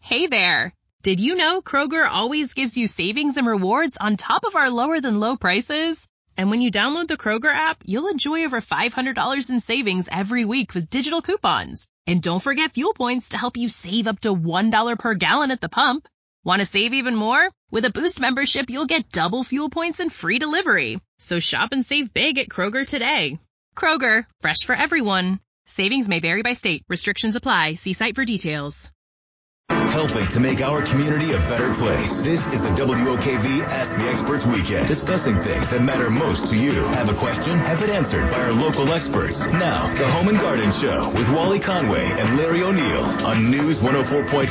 Hey there! Did you know Kroger always gives you savings and rewards on top of our lower-than-low prices? And when you download the Kroger app, you'll enjoy over $500 in savings every week with digital coupons. And don't forget fuel points to help you save up to $1 per gallon at the pump. Want to save even more? With a Boost membership, you'll get double fuel points and free delivery. So shop and save big at Kroger today. Kroger, fresh for everyone. Savings may vary by state. Restrictions apply. See site for details. Helping to make our community a better place. This is the WOKV Ask the Experts Weekend. Discussing things that matter most to you. Have a question? Have it answered by our local experts. Now, the Home and Garden Show with Wally Conway and Larry O'Neill on News 104.5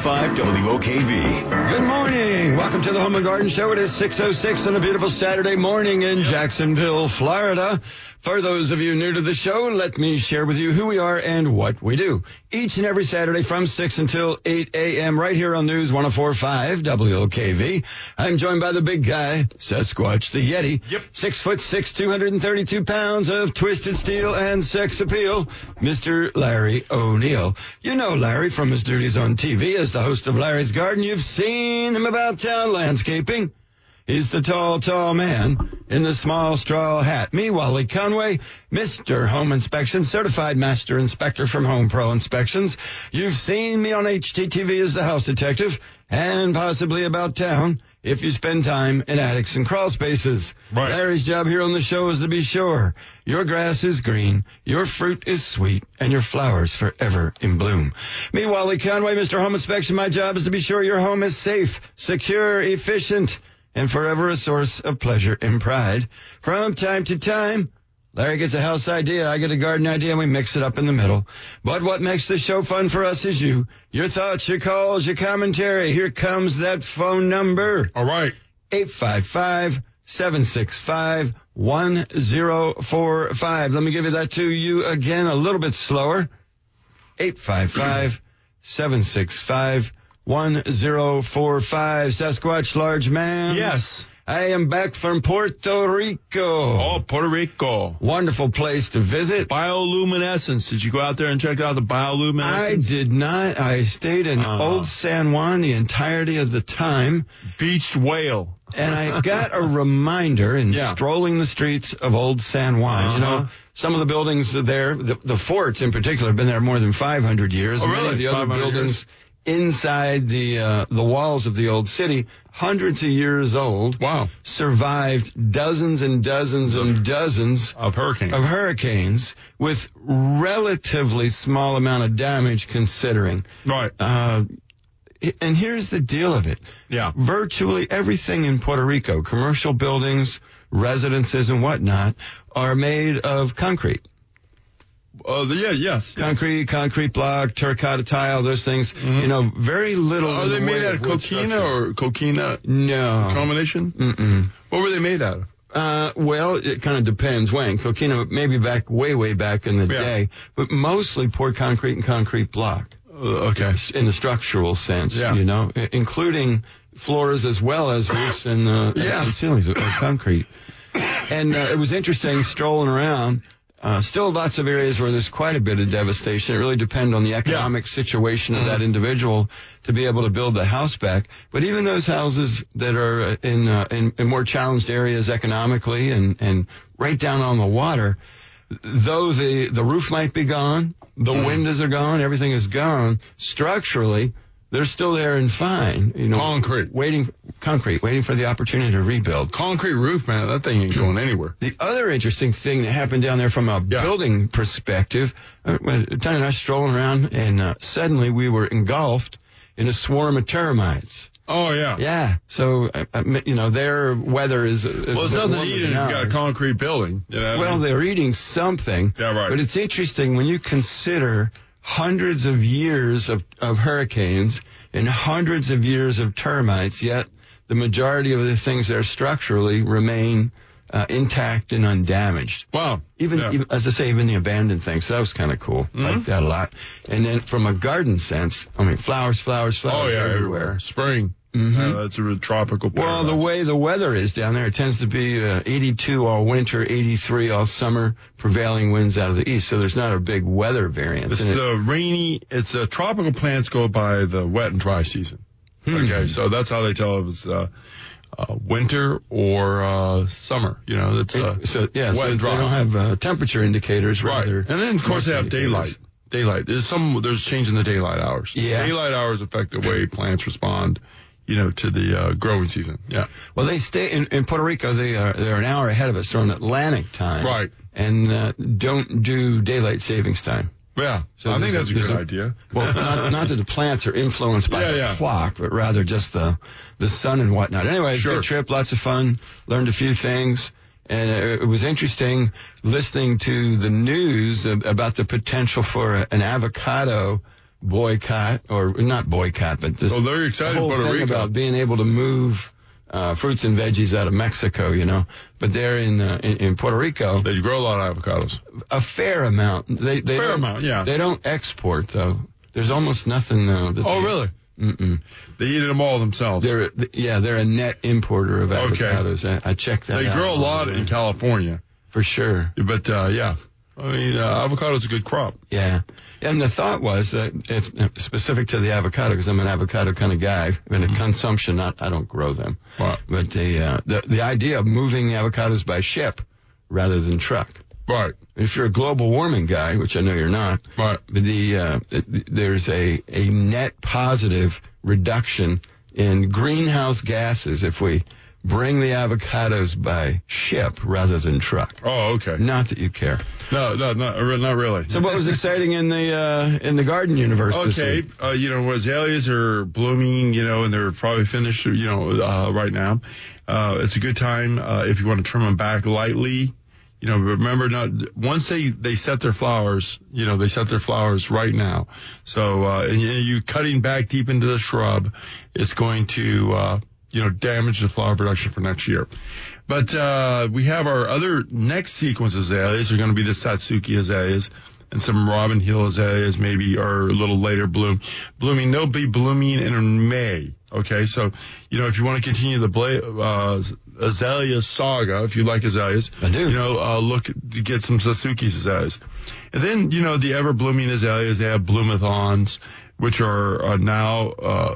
WOKV. Good morning. Welcome to the Home and Garden Show. It is 6:06 on a beautiful Saturday morning in Jacksonville, Florida. For those of you new to the show, let me share with you who we are and what we do. Each and every Saturday from 6 until 8 a.m. right here on News 104.5 WOKV. I'm joined by the big guy, Sasquatch the Yeti. 6'6", 232 pounds of twisted steel and sex appeal, Mr. Larry O'Neill. You know Larry from his duties on TV as the host of Larry's Garden. You've seen him about town landscaping. He's the tall man in the small straw hat. Me, Wally Conway, Mr. Home Inspection, certified master inspector from Home Pro Inspections. You've seen me on HGTV as the house detective and possibly about town if you spend time in attics and crawl spaces. Right. Larry's job here on the show is to be sure your grass is green, your fruit is sweet, and your flowers forever in bloom. Me, Wally Conway, Mr. Home Inspection, my job is to be sure your home is safe, secure, efficient, and forever a source of pleasure and pride. From time to time, Larry gets a house idea, I get a garden idea, and we mix it up in the middle. But what makes the show fun for us is you. Your thoughts, your calls, your commentary. Here comes that phone number. All right. 855-765-1045. Let me give you that to you again a little bit slower. 855-765-1045. 1045. Sasquatch, large man. Yes. I am back from Puerto Rico. Oh, Puerto Rico. Wonderful place to visit. Bioluminescence. Did you go out there and check out the bioluminescence? I did not. I stayed in Old San Juan the entirety of the time. Beached whale. And I got a reminder in strolling the streets of Old San Juan. You know, some of the buildings there, the forts in particular, have been there more than 500 years. Oh, Many of the other buildings inside the walls of the old city, hundreds of years old. Wow. Survived dozens and dozens and dozens of hurricanes with relatively small amount of damage considering. Right. And here's the deal of it. Yeah. Virtually everything in Puerto Rico, commercial buildings, residences and whatnot, are made of concrete. Concrete block, terracotta tile, those things. Mm-hmm. You know, very little. Are they made out of coquina or coquina? No. Combination? Mm-mm. What were they made out of? Well, it kind of depends when. Coquina, maybe way back in the day, but mostly poured concrete and concrete block. Okay. In the structural sense, you know, including floors as well as roofs and ceilings of concrete. And it was interesting strolling around. Still lots of areas where there's quite a bit of devastation. It really depends on the economic situation of that individual to be able to build the house back. But even those houses that are in more challenged areas economically and right down on the water, though the roof might be gone, the windows are gone, everything is gone, structurally, they're still there and fine. You know, concrete, waiting for the opportunity to rebuild. Concrete roof, man, that thing ain't going anywhere. The other interesting thing that happened down there from a building perspective, Tony and I strolling around, and suddenly we were engulfed in a swarm of termites. Oh, yeah. Yeah. So, you know, their weather is well, it's nothing to eat if you've got a concrete building. You know? Well, they're eating something. Yeah, right. But it's interesting when you consider hundreds of years of hurricanes and hundreds of years of termites, yet the majority of the things there structurally remain intact and undamaged. Wow. Even, as I say, even the abandoned things. So that was kind of cool. Like that a lot. And then from a garden sense, I mean, flowers everywhere. Spring. That's a tropical paradise. Well, the way the weather is down there, it tends to be 82 all winter, 83 all summer, prevailing winds out of the east. So there's not a big weather variance. It's tropical plants go by the wet and dry season. Okay, so that's how they tell if it's winter or summer. You know, it's wet and dry. They don't have temperature indicators. Rather, right. And then, of course, they have daylight. There's change in the daylight hours. Yeah. Daylight hours affect the way plants respond, to the growing season. Yeah. Well, they stay in Puerto Rico. They're an hour ahead of us. They're on Atlantic time. Right. And don't do daylight savings time. Yeah. So I think that's a good idea. Well, not that the plants are influenced by the clock, but rather just the sun and whatnot. Anyway, good trip, lots of fun. Learned a few things. And it was interesting listening to the news about the potential for an avocado boycott, or not boycott, but this they're excited whole Puerto thing Rico about being able to move fruits and veggies out of Mexico, But they're in Puerto Rico. They grow a lot of avocados. A fair amount. They yeah. They don't export, though. There's almost nothing. Really? Mm-mm. They eat them all themselves. They're a net importer of avocados. Okay. I checked that out. They grow a lot in California. For sure. But, I mean, avocado's a good crop. Yeah. And the thought was that if specific to the avocado, because I'm an avocado kind of guy, and in consumption, I don't grow them. Wow. But the idea of moving avocados by ship rather than truck. Right. If you're a global warming guy, which I know you're not, right. But there's a net positive reduction in greenhouse gases if we bring the avocados by ship rather than truck. Oh, okay. Not that you care. No, not really. So what was exciting in the garden universe this week? Azaleas are blooming, and they're probably finished, right now. It's a good time if you want to trim them back lightly. Remember, once they set their flowers, they set their flowers right now. So, and you cutting back deep into the shrub, it's going to, damage the flower production for next year. But we have our other next sequence of azaleas are going to be the Satsuki azaleas and some Robin Hill azaleas maybe are a little later blooming. They'll be blooming in May. Okay, so, if you want to continue the azalea saga, if you like azaleas, I do. Look to get some Satsuki azaleas. And then, the ever-blooming azaleas, they have bloomathons, which are now,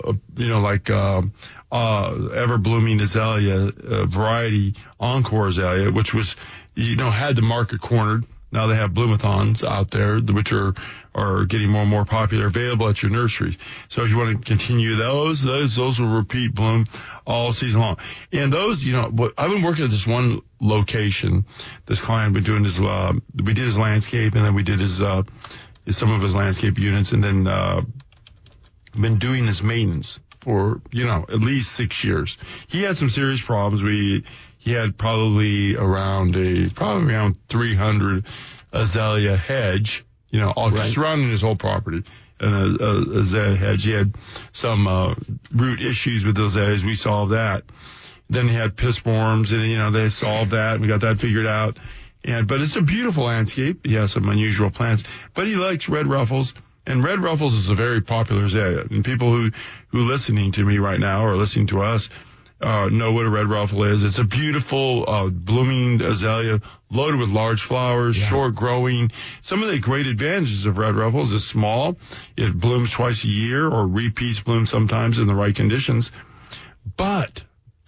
ever-blooming azalea variety, Encore azalea, which was, had the market cornered. Now they have bloomathons out there, which are getting more and more popular, available at your nursery. So if you want to continue those will repeat bloom all season long. And those, I've been working at this one location. This client been doing his, we did his landscape, and then we did some of his landscape units, and then been doing his maintenance for, at least 6 years. He had some serious problems. He had probably around 300 azalea hedge, all surrounding his whole property. And a azalea hedge. He had some root issues with those azaleas. We solved that. Then he had pissworms, and they solved that. We got that figured out. But it's a beautiful landscape. He has some unusual plants, but he likes red ruffles. And red ruffles is a very popular azalea. And people who listening to me right now or listening to us know what a red ruffle is. It's a beautiful blooming azalea loaded with large flowers, short growing. Some of the great advantages of red ruffles is small. It blooms twice a year, or repeats bloom sometimes in the right conditions. But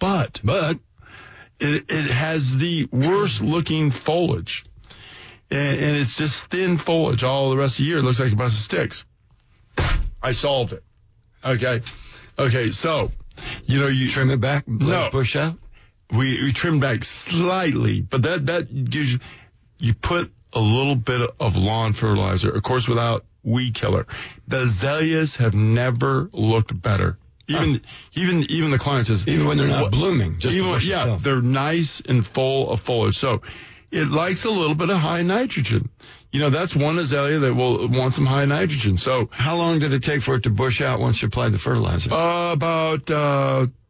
it has the worst looking foliage. And it's just thin foliage all the rest of the year. It looks like a bunch of sticks. I solved it. Okay, so, you trim it back, let it push out? We trim back slightly, but that gives you put a little bit of lawn fertilizer, of course, without weed killer. The azaleas have never looked better. Even the client says, even when they're not blooming, they're nice and full of foliage. So it likes a little bit of high nitrogen. That's one azalea that will want some high nitrogen. So how long did it take for it to bush out once you applied the fertilizer? About 2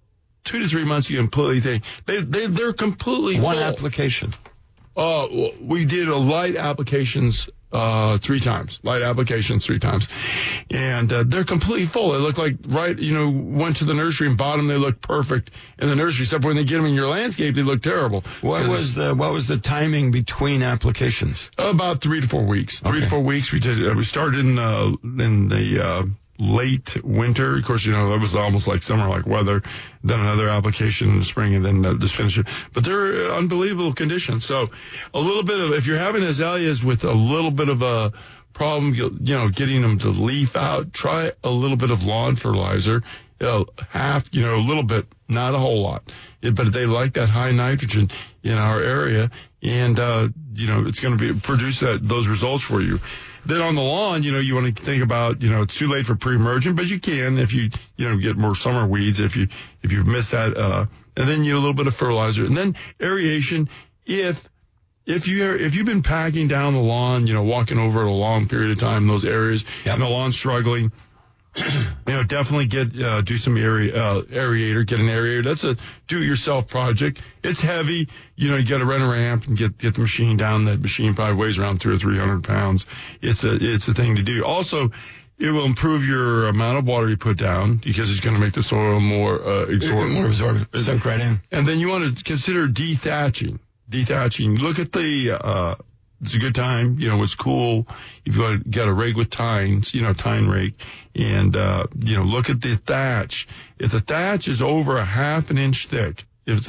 2 to 3 months, you completely think they're completely One full. application. We did a light applications 3 times. Light applications 3 times. And they're completely full. They look like, went to the nursery and bought them. They look perfect in the nursery, except when they get them in your landscape, they look terrible. What was the timing between applications? About 3 to 4 weeks. Okay. 3 to 4 weeks. We started in the late winter. Of course, it was almost like summer-like weather. Then another application in the spring, and then just finish it. But they're unbelievable conditions. So a little bit of, if you're having azaleas with a little bit of a problem, getting them to leaf out, try a little bit of lawn fertilizer, a little bit, not a whole lot. But they like that high nitrogen in our area, and it's going to produce those results for you. Then on the lawn, you want to think about, it's too late for pre-emergent, but you can if you get more summer weeds, if you've missed that, and then a little bit of fertilizer, and then aeration. If you've been packing down the lawn, walking over it a long period of time in those areas, and the lawn's struggling, definitely do some aerator, get an aerator. That's a do-it-yourself project. It's heavy. You got to rent a ramp and get the machine down. That machine probably weighs around 200 or 300 pounds. It's a thing to do. Also, it will improve your amount of water you put down because it's going to make the soil more absorbent. More absorbent. Sunk right in. And then you want to consider dethatching. Look at it's a good time. It's cool. You've got a rake with tines, tine rake, and, look at the thatch. If the thatch is over a half an inch thick,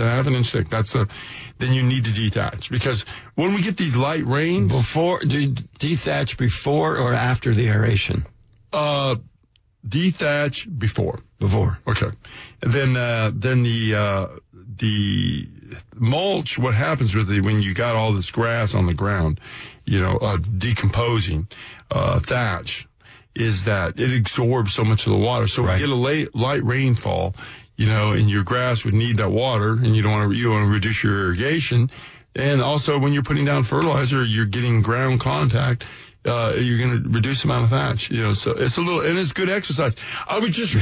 then you need to dethatch, because when we get these light rains. Do you dethatch before or after the aeration? Dethatch before. Before. Okay. And then the mulch, what happens with it when you got all this grass on the ground, decomposing, thatch, is that it absorbs so much of the water. So right. If you get a light rainfall, and your grass would need that water, and you want to reduce your irrigation. And also when you're putting down fertilizer, you're getting ground contact. You're going to reduce the amount of thatch, so it's and it's good exercise. I was just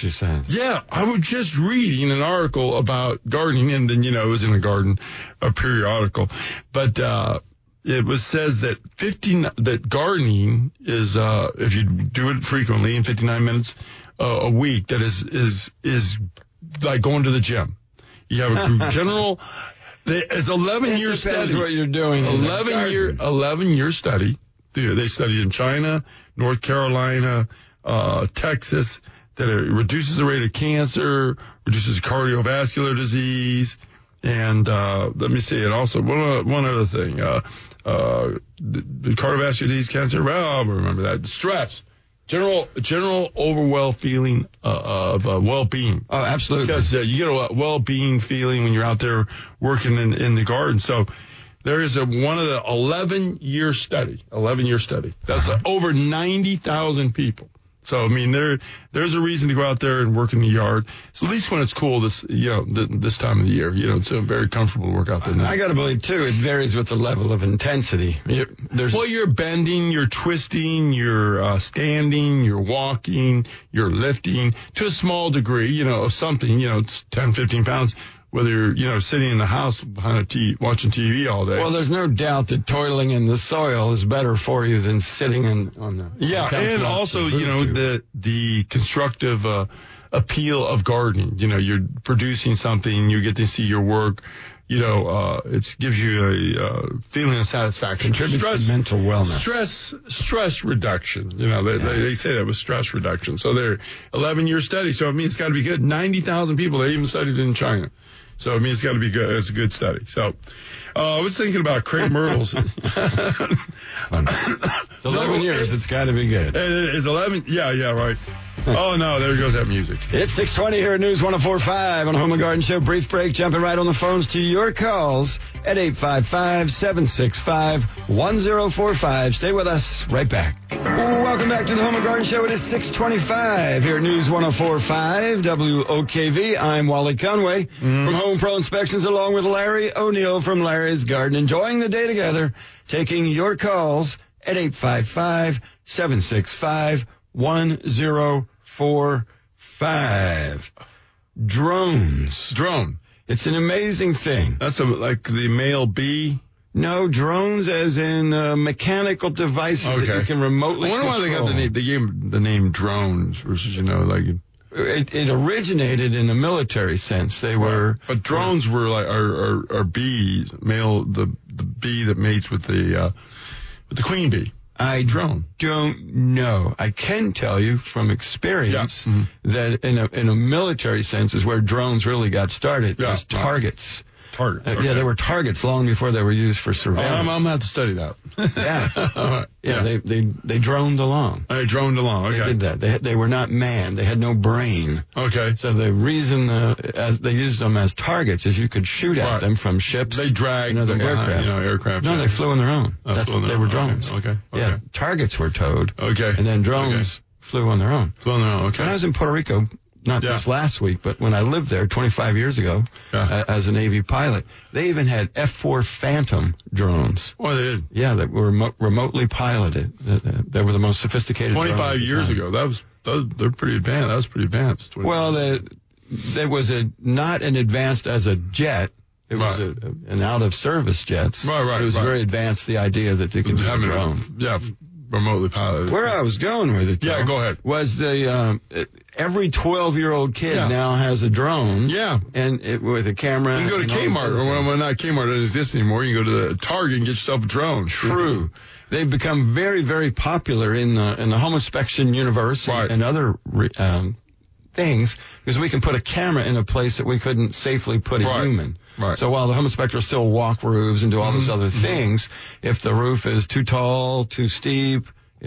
reading an article about gardening, and then, it was in a garden, a periodical, but, it says that gardening is, if you do it frequently in 59 minutes a week, that is like going to the gym. You have a general, it's 11-year study. Depends what you're doing. 11-year study. They studied in China, North Carolina, Texas, that it reduces the rate of cancer, reduces cardiovascular disease, and let me see. And also one other thing, the cardiovascular disease, cancer. Well, I'll remember that. Stress, general overall feeling of well-being. Oh, absolutely. Because you get a well-being feeling when you're out there working in the garden. So. There is one of the 11-year study. That's over 90,000 people. So, there's a reason to go out there and work in the yard. So at least when it's cool this time of the year, it's very comfortable to work out there. I got to believe, too, it varies with the level of intensity. You're bending, you're twisting, you're standing, you're walking, you're lifting to a small degree, of something, it's 10, 15 pounds. Whether you're, sitting in the house behind a TV, watching TV all day. Well, there's no doubt that toiling in the soil is better for you than sitting on the. Yeah, and also, the constructive appeal of gardening. You're producing something, you get to see your work. It gives you a feeling of satisfaction. Contributes to mental wellness. Stress reduction. They say that was stress reduction. So they're 11-year study. So it's got to be good. 90,000 people. They even studied it in China. So it's got to be good. It's a good study. So I was thinking about crepe myrtles. It's 11 years. It's got to be good. It's 11. Yeah, right. Oh, no, there goes that music. It's 6:20 here at News 104.5 on the Home and Garden Show. Brief break, jumping right on the phones to your calls at 855-765-1045. Stay with us. Right back. Welcome back to the Home and Garden Show. It is 6:25 here at News 104.5 WOKV. I'm Wally Conway from Home Pro Inspections, along with Larry O'Neill from Larry's Garden. Enjoying the day together, taking your calls at 855-765-1045. Drones. Drone. It's an amazing thing. That's like the male bee. No, drones as in mechanical devices that you can remotely control. I wonder why they got the name. They gave the name drones versus, like. It originated in a military sense. They were, but drones were like are bees, male the bee that mates with the queen bee. I don't know. I can tell you from experience that in a military sense is where drones really got started as targets. Okay. They were targets long before they were used for surveillance. I'm going to have to study that. They droned along. They droned along, okay. They did that. They were not manned. They had no brain. Okay. So the reason as they used them as targets is you could shoot at them from ships. They dragged other aircraft. aircraft. No, they flew on their own. They were drones. Okay. Yeah, targets were towed. Okay. And then drones flew on their own. Okay. When I was in Puerto Rico, not this last week, but when I lived there 25 years ago as a Navy pilot, they even had F-4 Phantom drones. Oh, they did? Yeah, that were remotely piloted. They were the most sophisticated 25 years ago. They're pretty advanced. That was pretty advanced. Well, there was not an advanced as a jet. It was an out-of-service jets. Right. It was very advanced, the idea that they could do a drone. Remotely piloted. Where I was going with it, go ahead. Was every 12-year-old kid now has a drone. Yeah. And with a camera. You can go to Kmart, or not Kmart doesn't exist anymore. You can go to the Target and get yourself a drone. True. They've become very, very popular in the home inspection universe and other things, because we can put a camera in a place that we couldn't safely put a human. Right. So while the home inspectors still walk roofs and do all those other things, if the roof is too tall, too steep,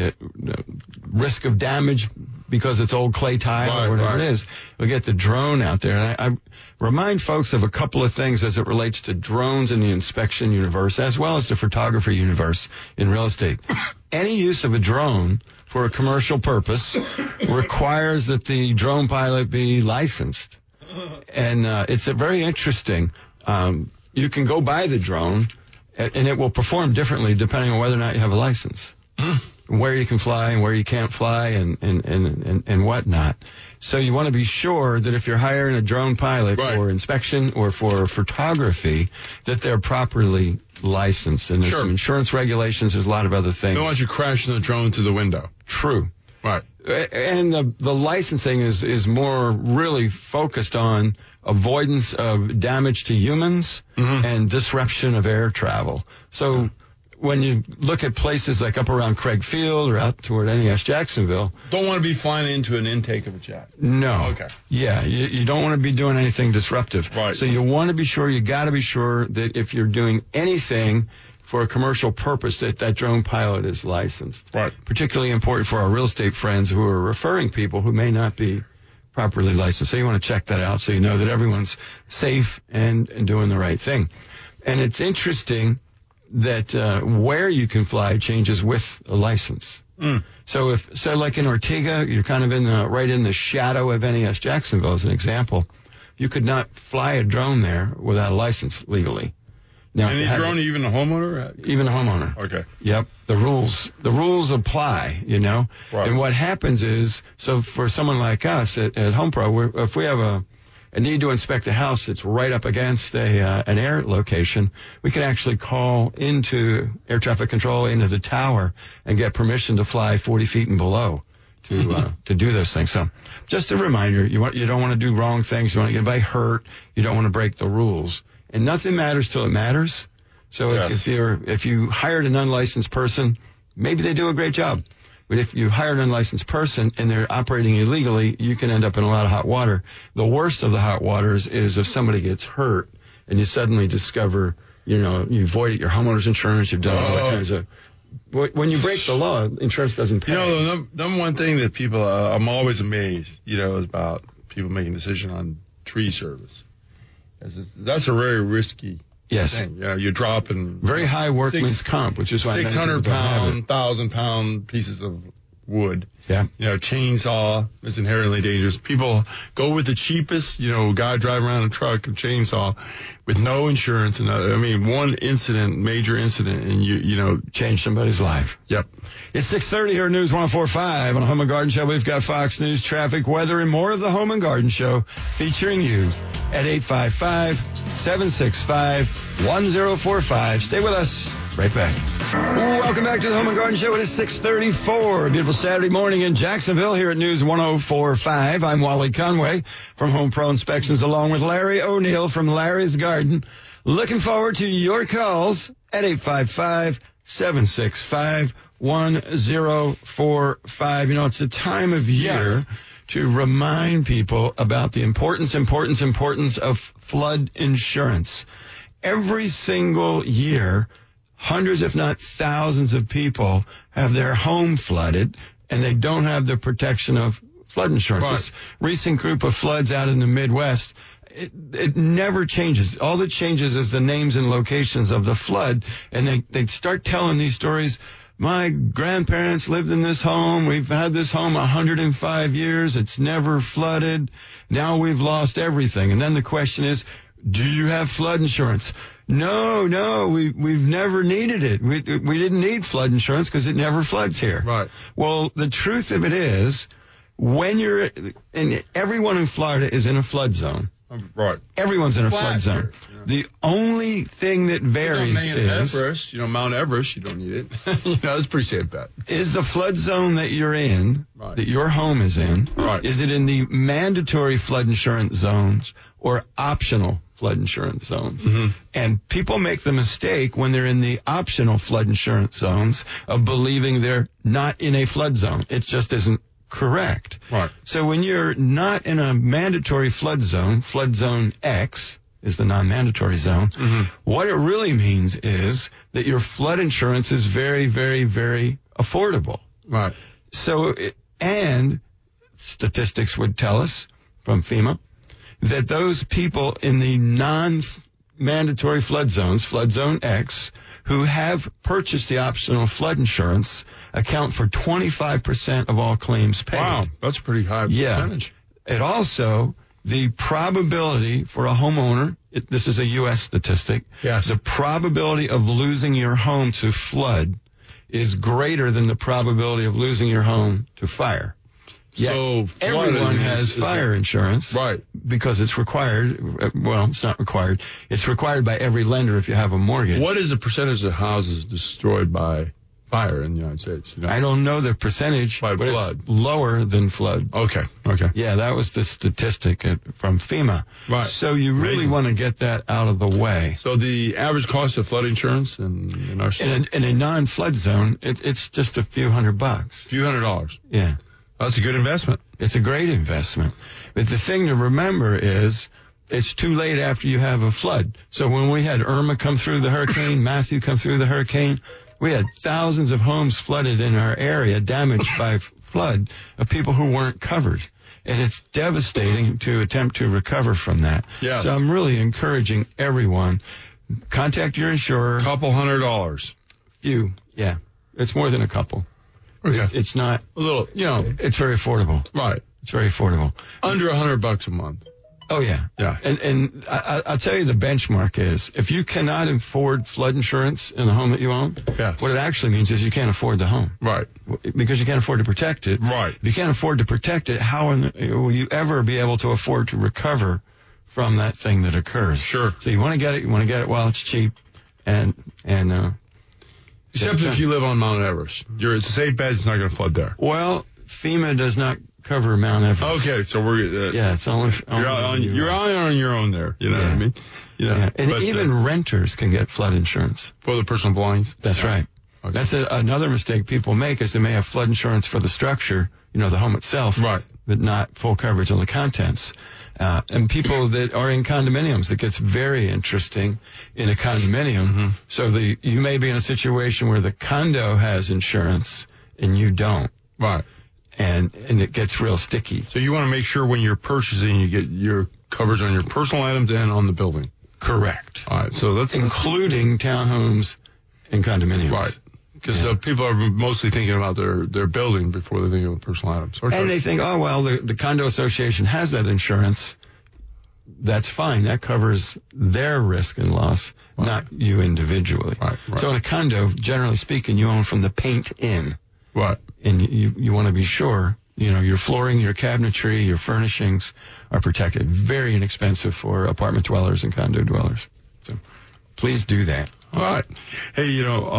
risk of damage because it's old clay tile or whatever it is, we'll get the drone out there. And I remind folks of a couple of things as it relates to drones in the inspection universe, as well as the photography universe in real estate. Any use of a drone for a commercial purpose requires that the drone pilot be licensed. And it's very interesting. You can go buy the drone, and it will perform differently depending on whether or not you have a license, where you can fly and where you can't fly, and whatnot. So you want to be sure that if you're hiring a drone pilot for inspection or for photography, that they're properly licensed. And there's some insurance regulations. There's a lot of other things. They don't want you crashing the drone through the window. True. Right. And the licensing is more really focused on avoidance of damage to humans and disruption of air travel. So when you look at places like up around Craig Field or out toward NES Jacksonville. Don't want to be flying into an intake of a jet. No. Okay. Yeah, you don't want to be doing anything disruptive. Right. So you want to be sure, you got to be sure that if you're doing anything for a commercial purpose, that drone pilot is licensed. Right. Particularly important for our real estate friends who are referring people who may not be properly licensed. So you want to check that out so you know that everyone's safe and doing the right thing. And it's interesting that where you can fly changes with a license. So like in Ortega, you're kind of right in the shadow of NES Jacksonville as an example. You could not fly a drone there without a license legally. Now, any drone, even a homeowner? Even a homeowner. Okay. Yep. The rules apply, Right. And what happens is, so for someone like us at HomePro, if we have a need to inspect a house that's right up against an air location, we can actually call into air traffic control, into the tower, and get permission to fly 40 feet and below to do those things. So just a reminder, you don't want to do wrong things. You don't want to get anybody hurt. You don't want to break the rules. And nothing matters till it matters. So if you hired an unlicensed person, maybe they do a great job. But if you hire an unlicensed person and they're operating illegally, you can end up in a lot of hot water. The worst of the hot waters is if somebody gets hurt and you suddenly discover, you voided your homeowner's insurance, you've done all that kinds of. When you break the law, insurance doesn't pay. The number one thing that people, I'm always amazed, is about people making a decision on tree service. That's a very risky thing. You're dropping very high workman's comp, which is why 600-pound, 1,000-pound pieces of wood. Yeah. Chainsaw is inherently dangerous. People go with the cheapest, guy driving around a truck and chainsaw with no insurance. And one major incident, and you change somebody's life. Yep. It's 6:30 here at News 104.5 on the Home and Garden Show. We've got Fox News, traffic, weather, and more of the Home and Garden Show featuring you at 855-765-1045. Stay with us. Right back. Welcome back to the Home and Garden Show. It is 6:34. A beautiful Saturday morning in Jacksonville here at News 104.5. I'm Wally Conway from Home Pro Inspections along with Larry O'Neill from Larry's Garden. Looking forward to your calls at 855-765-1045. It's a time of year to remind people about the importance of flood insurance. Every single year, hundreds, if not thousands of people have their home flooded, and they don't have the protection of flood insurance. Right. This recent group of floods out in the Midwest, it never changes. All that changes is the names and locations of the flood, and they start telling these stories. My grandparents lived in this home. We've had this home 105 years. It's never flooded. Now we've lost everything. And then the question is, do you have flood insurance? No, we've never needed it. We didn't need flood insurance because it never floods here. Right. Well, the truth of it is, everyone in Florida is in a flood zone. Right. Everyone's in a flood zone. The only thing that varies is Mount Everest, you don't need it. It's a pretty safe bet. Is the flood zone that you're in, that your home is in, is it in the mandatory flood insurance zones or optional flood insurance zones? Mm-hmm. And people make the mistake when they're in the optional flood insurance zones of believing they're not in a flood zone. It just isn't correct. Right. So when you're not in a mandatory flood zone X is the non-mandatory zone, what it really means is that your flood insurance is very, very, very affordable. Right. So, and statistics would tell us from FEMA that those people in the non-mandatory flood zones, flood zone X, who have purchased the optional flood insurance account for 25% of all claims paid. Wow, that's a pretty high percentage. It also, the probability for a homeowner, this is a U.S. statistic, the probability of losing your home to flood is greater than the probability of losing your home to fire. So everyone has fire insurance. Right. Because it's required. Well, it's not required. It's required by every lender if you have a mortgage. What is the percentage of houses destroyed by fire in the United States? I don't know the percentage, by but flood. It's lower than flood. Okay. Yeah, that was the statistic from FEMA. Right. So you really want to get that out of the way. So the average cost of flood insurance in our state? In a non-flood zone, it's just a few $100. Few $100. Yeah. That's a good investment. It's a great investment. But the thing to remember is it's too late after you have a flood. So when we had Irma come through the hurricane, Matthew come through the hurricane, we had thousands of homes flooded in our area, damaged by flood, of people who weren't covered. And it's devastating to attempt to recover from that. Yes. So I'm really encouraging everyone, contact your insurer. Couple $100. Few, yeah. It's more than a couple. Okay. It's not a little, it's very affordable. Right. It's very affordable. Under $100 a month. Oh, yeah. Yeah. And I'll tell you the benchmark is if you cannot afford flood insurance in the home that you own, what it actually means is you can't afford the home. Right. Because you can't afford to protect it. Right. If you can't afford to protect it, how will you ever be able to afford to recover from that thing that occurs? Sure. So you want to get it. You want to get it while it's cheap. Except if you live on Mount Everest. It's a safe bet. It's not going to flood there. Well, FEMA does not cover Mount Everest. Okay, so we're... it's only you're on your own there. You know what I mean? And even renters can get flood insurance. For the personal belongings? That's right. Okay. That's another mistake people make is they may have flood insurance for the structure, the home itself. Right. But not full coverage on the contents. And people that are in condominiums, it gets very interesting in a condominium. Mm-hmm. So you may be in a situation where the condo has insurance and you don't. Right. And it gets real sticky. So you want to make sure when you're purchasing, you get your coverage on your personal items and on the building. Correct. All right. So that's including townhomes and condominiums. Right. because people are mostly thinking about their building before they think of personal items. And they think, oh, well, the condo association has that insurance. That's fine. That covers their risk and loss, not you individually. Right. So in a condo, generally speaking, you own from the paint in. Right. And you want to be sure, your flooring, your cabinetry, your furnishings are protected. Very inexpensive for apartment dwellers and condo dwellers. So please do that. All right. Hey,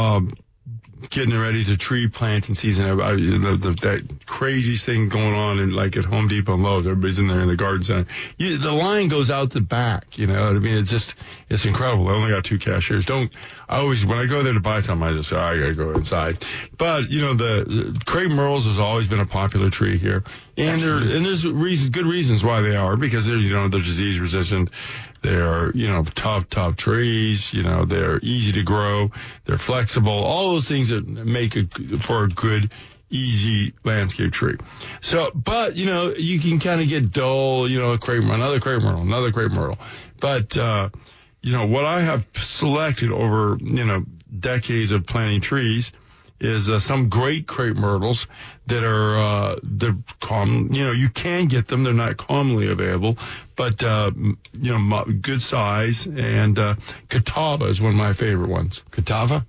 getting ready to tree planting season. That crazy thing going on at Home Depot and Lowe's. Everybody's in there in the garden center. The line goes out the back. You know what I mean? It's incredible. I only got 2 cashiers. When I go there to buy something, I just say, I gotta go inside. But, the crepe myrtles has always been a popular tree here. And there's good reasons why they are, because they're disease resistant. They are, tough trees. They're easy to grow. They're flexible. All those things that make for a good, easy landscape tree. So, but, you can kind of get dull, another crepe myrtle. But, what I have selected over, decades of planting trees is some great crepe myrtles that are they're common. You can get them; they're not commonly available, but good size. And Catawba is one of my favorite ones. Catawba.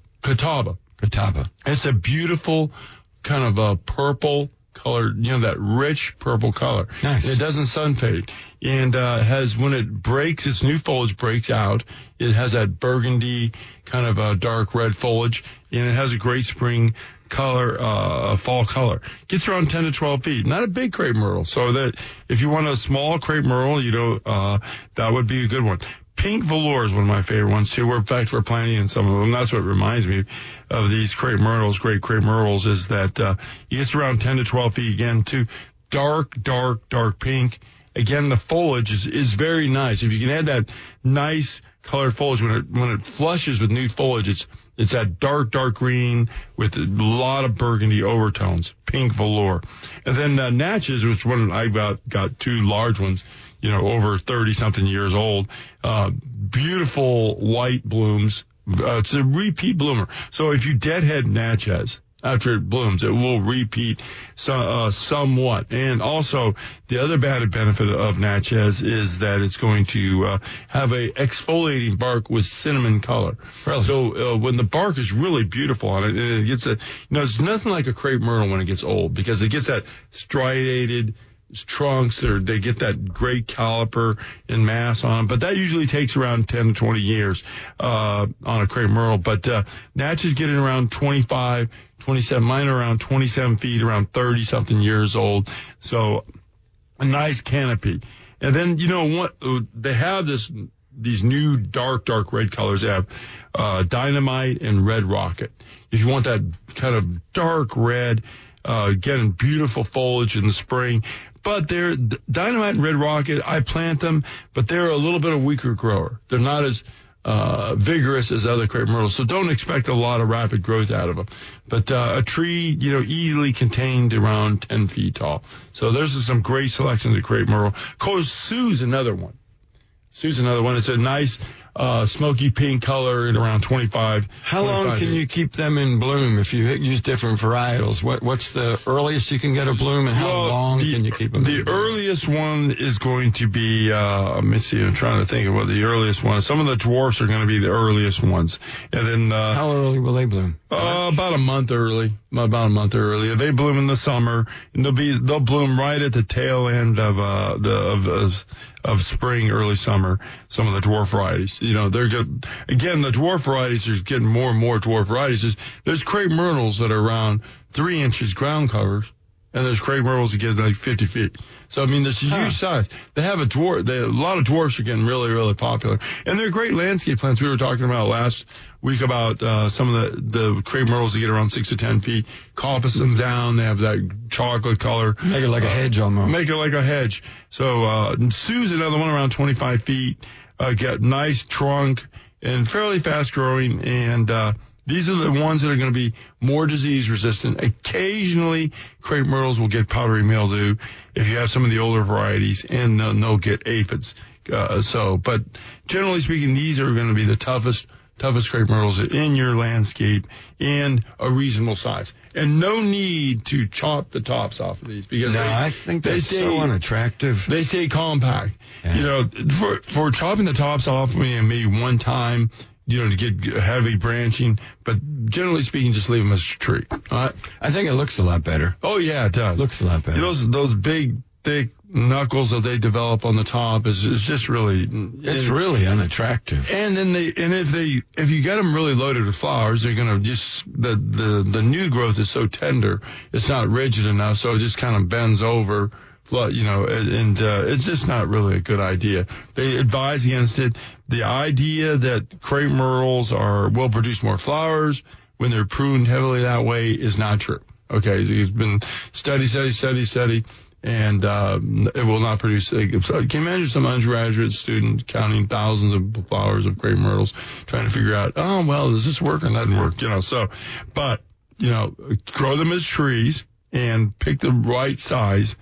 It's a beautiful kind of a purple color. That rich purple color. Nice. And it doesn't sun fade, and when it breaks, its new foliage breaks out. It has that burgundy kind of dark red foliage, and it has a great spring color, fall color. Gets around 10 to 12 feet. Not a big crepe myrtle. So that if you want a small crepe myrtle, that would be a good one. Pink velour is one of my favorite ones too. We're planting in some of them. That's what reminds me of these crepe myrtles. Great crepe myrtles is that it gets around 10 to 12 feet again too. Dark pink. Again, the foliage is very nice. If you can add that nice colored foliage when it flushes with new foliage, it's that dark green with a lot of burgundy overtones. Pink velour. And then Natchez, which one I got 2 large ones, over 30-something years old. Beautiful white blooms. It's a repeat bloomer. So if you deadhead Natchez after it blooms, it will repeat somewhat. And also, the other added benefit of Natchez is that it's going to have a exfoliating bark with cinnamon color. Really? So when the bark is really beautiful on it, and it gets it's nothing like a crepe myrtle when it gets old, because it gets that striated trunks, or they get that great caliper and mass on them. But that usually takes around 10 to 20 years on a crepe myrtle. But Natchez getting around 25, 27, mine are around 27 feet, around 30-something years old. So a nice canopy. And then, what they have these new dark red colors. They have Dynamite and Red Rocket. If you want that kind of dark red, getting beautiful foliage in the spring. But they're Dynamite and Red Rocket, I plant them, but they're a little bit of weaker grower. They're not as vigorous as other crepe myrtles, so don't expect a lot of rapid growth out of them. But a tree, easily contained around 10 feet tall. So there's some great selections of crepe myrtle. Of course, Sue's another one. It's a nice smoky pink color at around 25. How long can you keep them in bloom if you use different varietals? What's the earliest you can get a bloom, and how long can you keep them? The earliest one is going to be, let me see, I'm trying to think of what the earliest one is. Some of the dwarfs are going to be the earliest ones. And then, how early will they bloom? About a month early. They bloom in the summer, and they'll bloom right at the tail end of spring, early summer. Some of the dwarf varieties, they're good. Again, the dwarf varieties are getting more and more dwarf varieties. There's crepe myrtles that are around 3 inches ground covers, and there's crepe myrtles that get like 50 feet. So, there's a huge size. They have a lot of dwarfs are getting really, really popular. And they're great landscape plants. We were talking about last week about some of the crepe myrtles that get around 6 to 10 feet. Coppice them down. They have that chocolate color. Make it like a hedge almost. Make it like a hedge. So, Sue's another one around 25 feet. Get nice trunk and fairly fast growing. And, these are the ones that are going to be more disease resistant. Occasionally, crepe myrtles will get powdery mildew if you have some of the older varieties, and they'll get aphids. But generally speaking, these are going to be the toughest toughest crepe myrtles in your landscape and a reasonable size. And no need to chop the tops off of these because I think that's so unattractive. They stay compact. Yeah. You know, for chopping the tops off maybe one time, you know, to get heavy branching, but generally speaking, just leave them as a tree. All right? I think it looks a lot better. Oh yeah, it does. Looks a lot better. Those big, thick knuckles that they develop on the top is just really, it's really unattractive. And then if you get them really loaded with flowers, they're gonna just the new growth is so tender, it's not rigid enough, so it just kind of bends over. You know, and it's just not really a good idea. They advise against it. The idea that crepe myrtles will produce more flowers when they're pruned heavily that way is not true. Okay, it's been study, and it will not produce. Can you imagine some undergraduate student counting thousands of flowers of crepe myrtles, trying to figure out, oh well, does this work or that doesn't work? You know, but you know, grow them as trees and pick the right size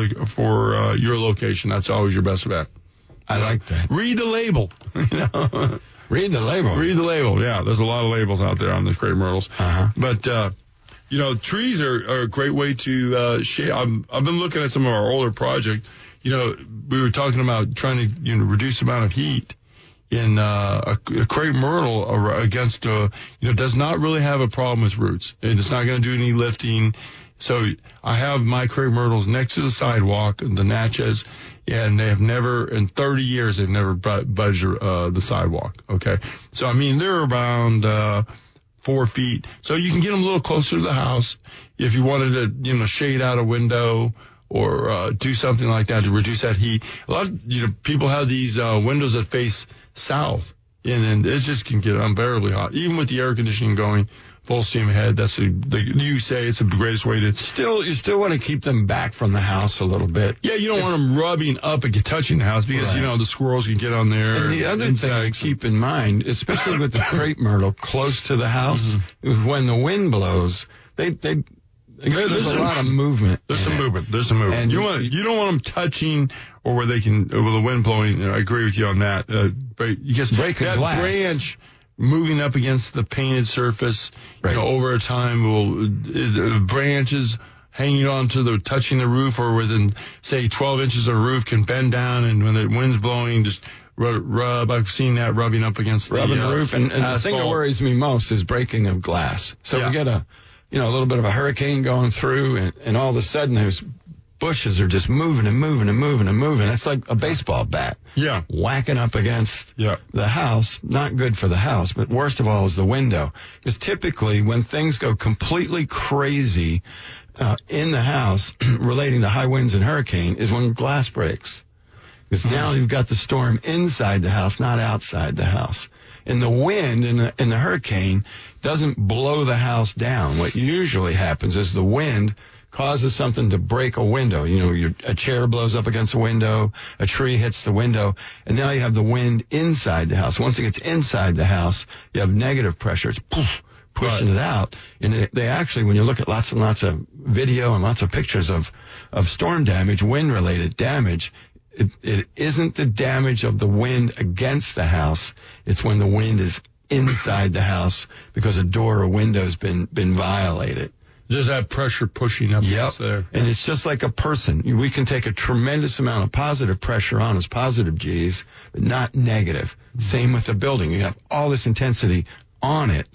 for your location. That's always your best bet. I like that. Read the label. You know? Read the label. Read the label. Yeah, there's a lot of labels out there on the crepe myrtles. Uh-huh. But you know, trees are a great way to shade. I've been looking at some of our older projects. You know, we were talking about trying to reduce the amount of heat in a crepe myrtle against does not really have a problem with roots, and it's not going to do any lifting. So I have my crepe myrtles next to the sidewalk, the Natchez, and they have never, in 30 years, they've never budged the sidewalk. Okay. So, I mean, they're around 4 feet. So you can get them a little closer to the house if you wanted to, shade out a window or do something like that to reduce that heat. A lot of, people have these windows that face south, and it just can get unbearably hot, even with the air conditioning going full steam ahead. You say it's the greatest way to. You still want to keep them back from the house a little bit. Yeah, you don't want them rubbing up and touching the house because, the squirrels can get on there. And the other thing to keep in mind, especially with the crepe myrtle close to the house, is when the wind blows, there's a lot of movement. There's some movement. And you don't want them touching or where they can, with the wind blowing. I agree with you on that. Because break that glass. Branch moving up against the painted surface, right. Over a time branches hanging on to touching the roof, or within, say, 12 inches of roof can bend down, and when the wind's blowing, just rub. I've seen that rubbing up against the roof. And the thing that worries me most is breaking of glass. So we get a little bit of a hurricane going through, and all of a sudden those bushes are just moving and moving and moving and moving. It's like a baseball bat. Yeah. Whacking up against the house. Not good for the house, but worst of all is the window. Because typically when things go completely crazy in the house relating to high winds and hurricane is when glass breaks. Because now you've got the storm inside the house, not outside the house. And the wind in the hurricane doesn't blow the house down. What usually happens is the wind causes something to break a window. A chair blows up against a window, a tree hits the window, and now you have the wind inside the house. Once it gets inside the house, you have negative pressure. It's pushing it out. And they actually, when you look at lots and lots of video and lots of pictures of storm damage, wind-related damage, it isn't the damage of the wind against the house. It's when the wind is inside the house because a door or window has been violated. Just that pressure pushing up there. And it's just like a person. We can take a tremendous amount of positive pressure on as positive G's, but not negative. Same with the building. You have all this intensity on it,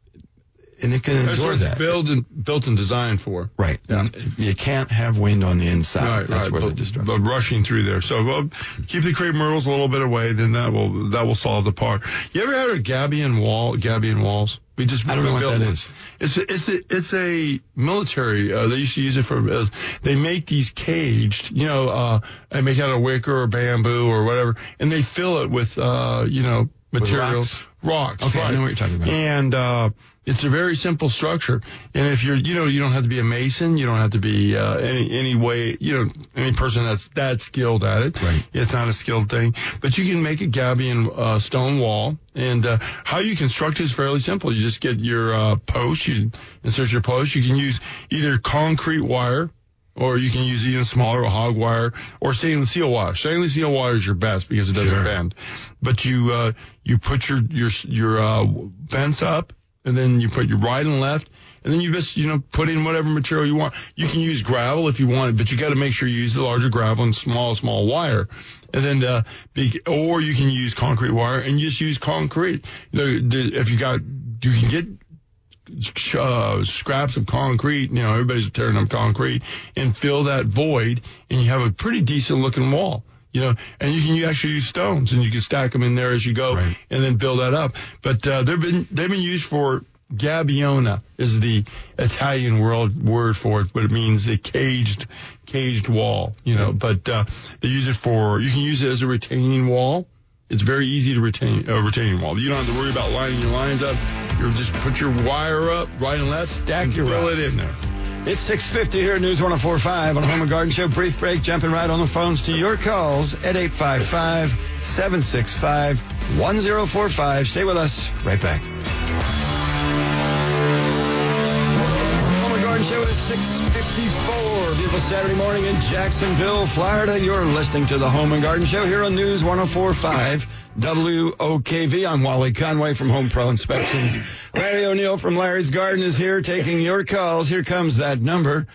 and it can endure that. It's built and designed for. Right. Yeah. You can't have wind on the inside. Right, That's where the destruction. But rushing through there. So keep the crepe myrtles a little bit away, then that will solve the part. You ever had a Gabion walls? I don't know what that is. It's a military. They used to use it for. They make these caged, they make out of wicker or bamboo or whatever, and they fill it with, materials. Rocks. Okay, right. I know what you're talking about. And it's a very simple structure. And if you don't have to be a mason, you don't have to be any person that's that skilled at it. Right. It's not a skilled thing. But you can make a Gabion stone wall. And how you construct it is fairly simple. You just get your post, you insert your post. You can use either concrete wire or you can use smaller hog wire or stainless steel wire. Stainless steel wire is your best because it doesn't bend. But you put your fence up, and then you put your right and left, and then you just put in whatever material you want. You can use gravel if you want, but you got to make sure you use the larger gravel and small wire. And then or you can use concrete wire and just use concrete. If you can get scraps of concrete, everybody's tearing up concrete, and fill that void, and you have a pretty decent looking wall. And you can actually use stones, and you can stack them in there as you go, and then build that up. But they've been used for Gabbiona is the Italian word for it, but it means a caged wall. But they use it you can use it as a retaining wall. It's very easy to retain a retaining wall. You don't have to worry about lining your lines up. You just put your wire up, right and left, stack your fill it in there. It's 6:50 here at News 104.5 on the Home and Garden Show. Brief break, jumping right on the phones to your calls at 855-765-1045. Stay with us. Right back. Home and Garden Show is 6:54. Beautiful Saturday morning in Jacksonville, Florida. You're listening to the Home and Garden Show here on News 104.5. WOKV. I'm Wally Conway from Home Pro Inspections. Larry O'Neill from Larry's Garden is here taking your calls. Here comes that number,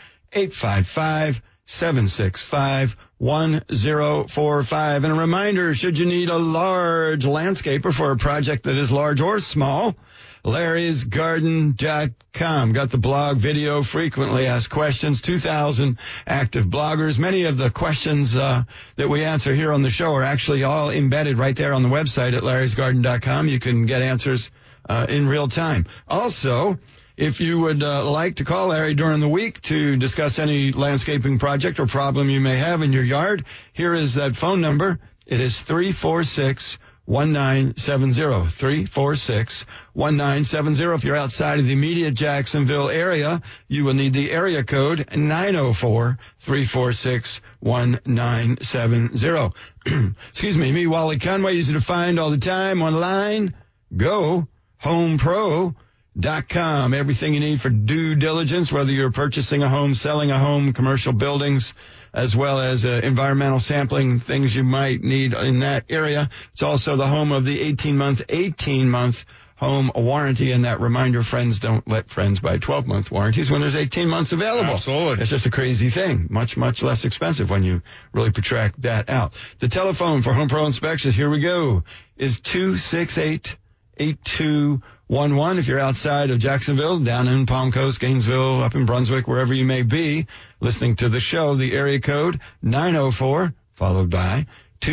855-765-1045. And a reminder, should you need a large landscaper for a project that is large or small, Larry'sGarden.com. Got the blog, video, frequently asked questions, 2,000 active bloggers. Many of the questions that we answer here on the show are actually all embedded right there on the website at Larry'sGarden.com. You can get answers in real time. Also, if you would like to call Larry during the week to discuss any landscaping project or problem you may have in your yard, here is that phone number. It is 346-1970, 346-1970. If you're outside of the immediate Jacksonville area, you will need the area code 904-346-1970. Excuse me, Wally Conway, easy to find all the time online. Go HomePro.com. Everything you need for due diligence, whether you're purchasing a home, selling a home, commercial buildings, as well as environmental sampling, things you might need in that area. It's also the home of the 18-month home warranty. And that reminder, friends don't let friends buy 12-month warranties when there's 18 months available. Absolutely. It's just a crazy thing. Much, much less expensive when you really protract that out. The telephone for Home Pro Inspections, here we go, is 268-8211. If you're outside of Jacksonville, down in Palm Coast, Gainesville, up in Brunswick, wherever you may be, listening to the show, the area code 904, followed by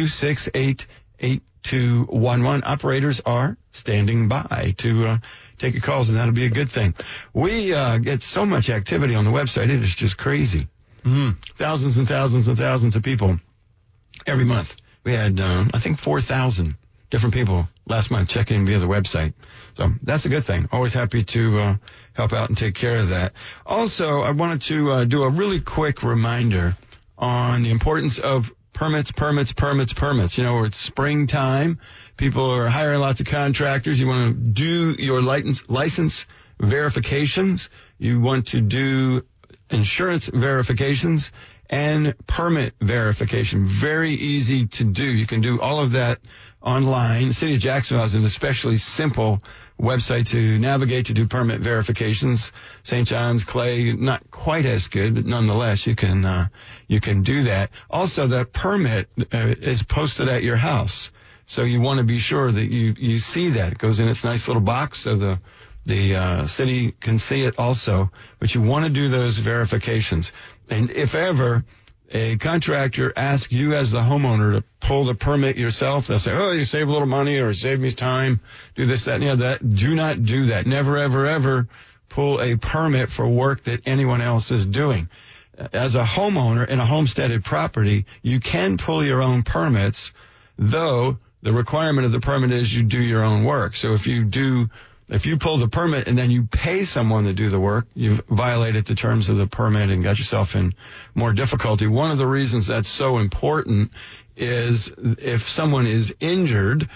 268-8211. Operators are standing by to take your calls, and that'll be a good thing. We get so much activity on the website. It is just crazy. Thousands and thousands and thousands of people every month. We had, I think, 4,000 different people last month check in via the website. So that's a good thing. Always happy to help out and take care of that. Also, I wanted to do a really quick reminder on the importance of permits. It's springtime. People are hiring lots of contractors. You want to do your license verifications. You want to do insurance verifications and permit verification. Very easy to do. You can do all of that online. The City of Jacksonville has an especially simple website to navigate to do permit verifications. St. John's, Clay, not quite as good, but nonetheless, you can do that. Also, the permit is posted at your house. So you want to be sure that you see that. It goes in its nice little box so the city can see it also. But you want to do those verifications. And if ever a contractor asks you as the homeowner to pull the permit yourself, they'll say, oh, you save a little money or save me time, do this, that, and the other. Do not do that. Never, ever, ever pull a permit for work that anyone else is doing. As a homeowner in a homesteaded property, you can pull your own permits, though the requirement of the permit is you do your own work. So if you pull the permit and then you pay someone to do the work, you've violated the terms of the permit and got yourself in more difficulty. One of the reasons that's so important is if someone is injured,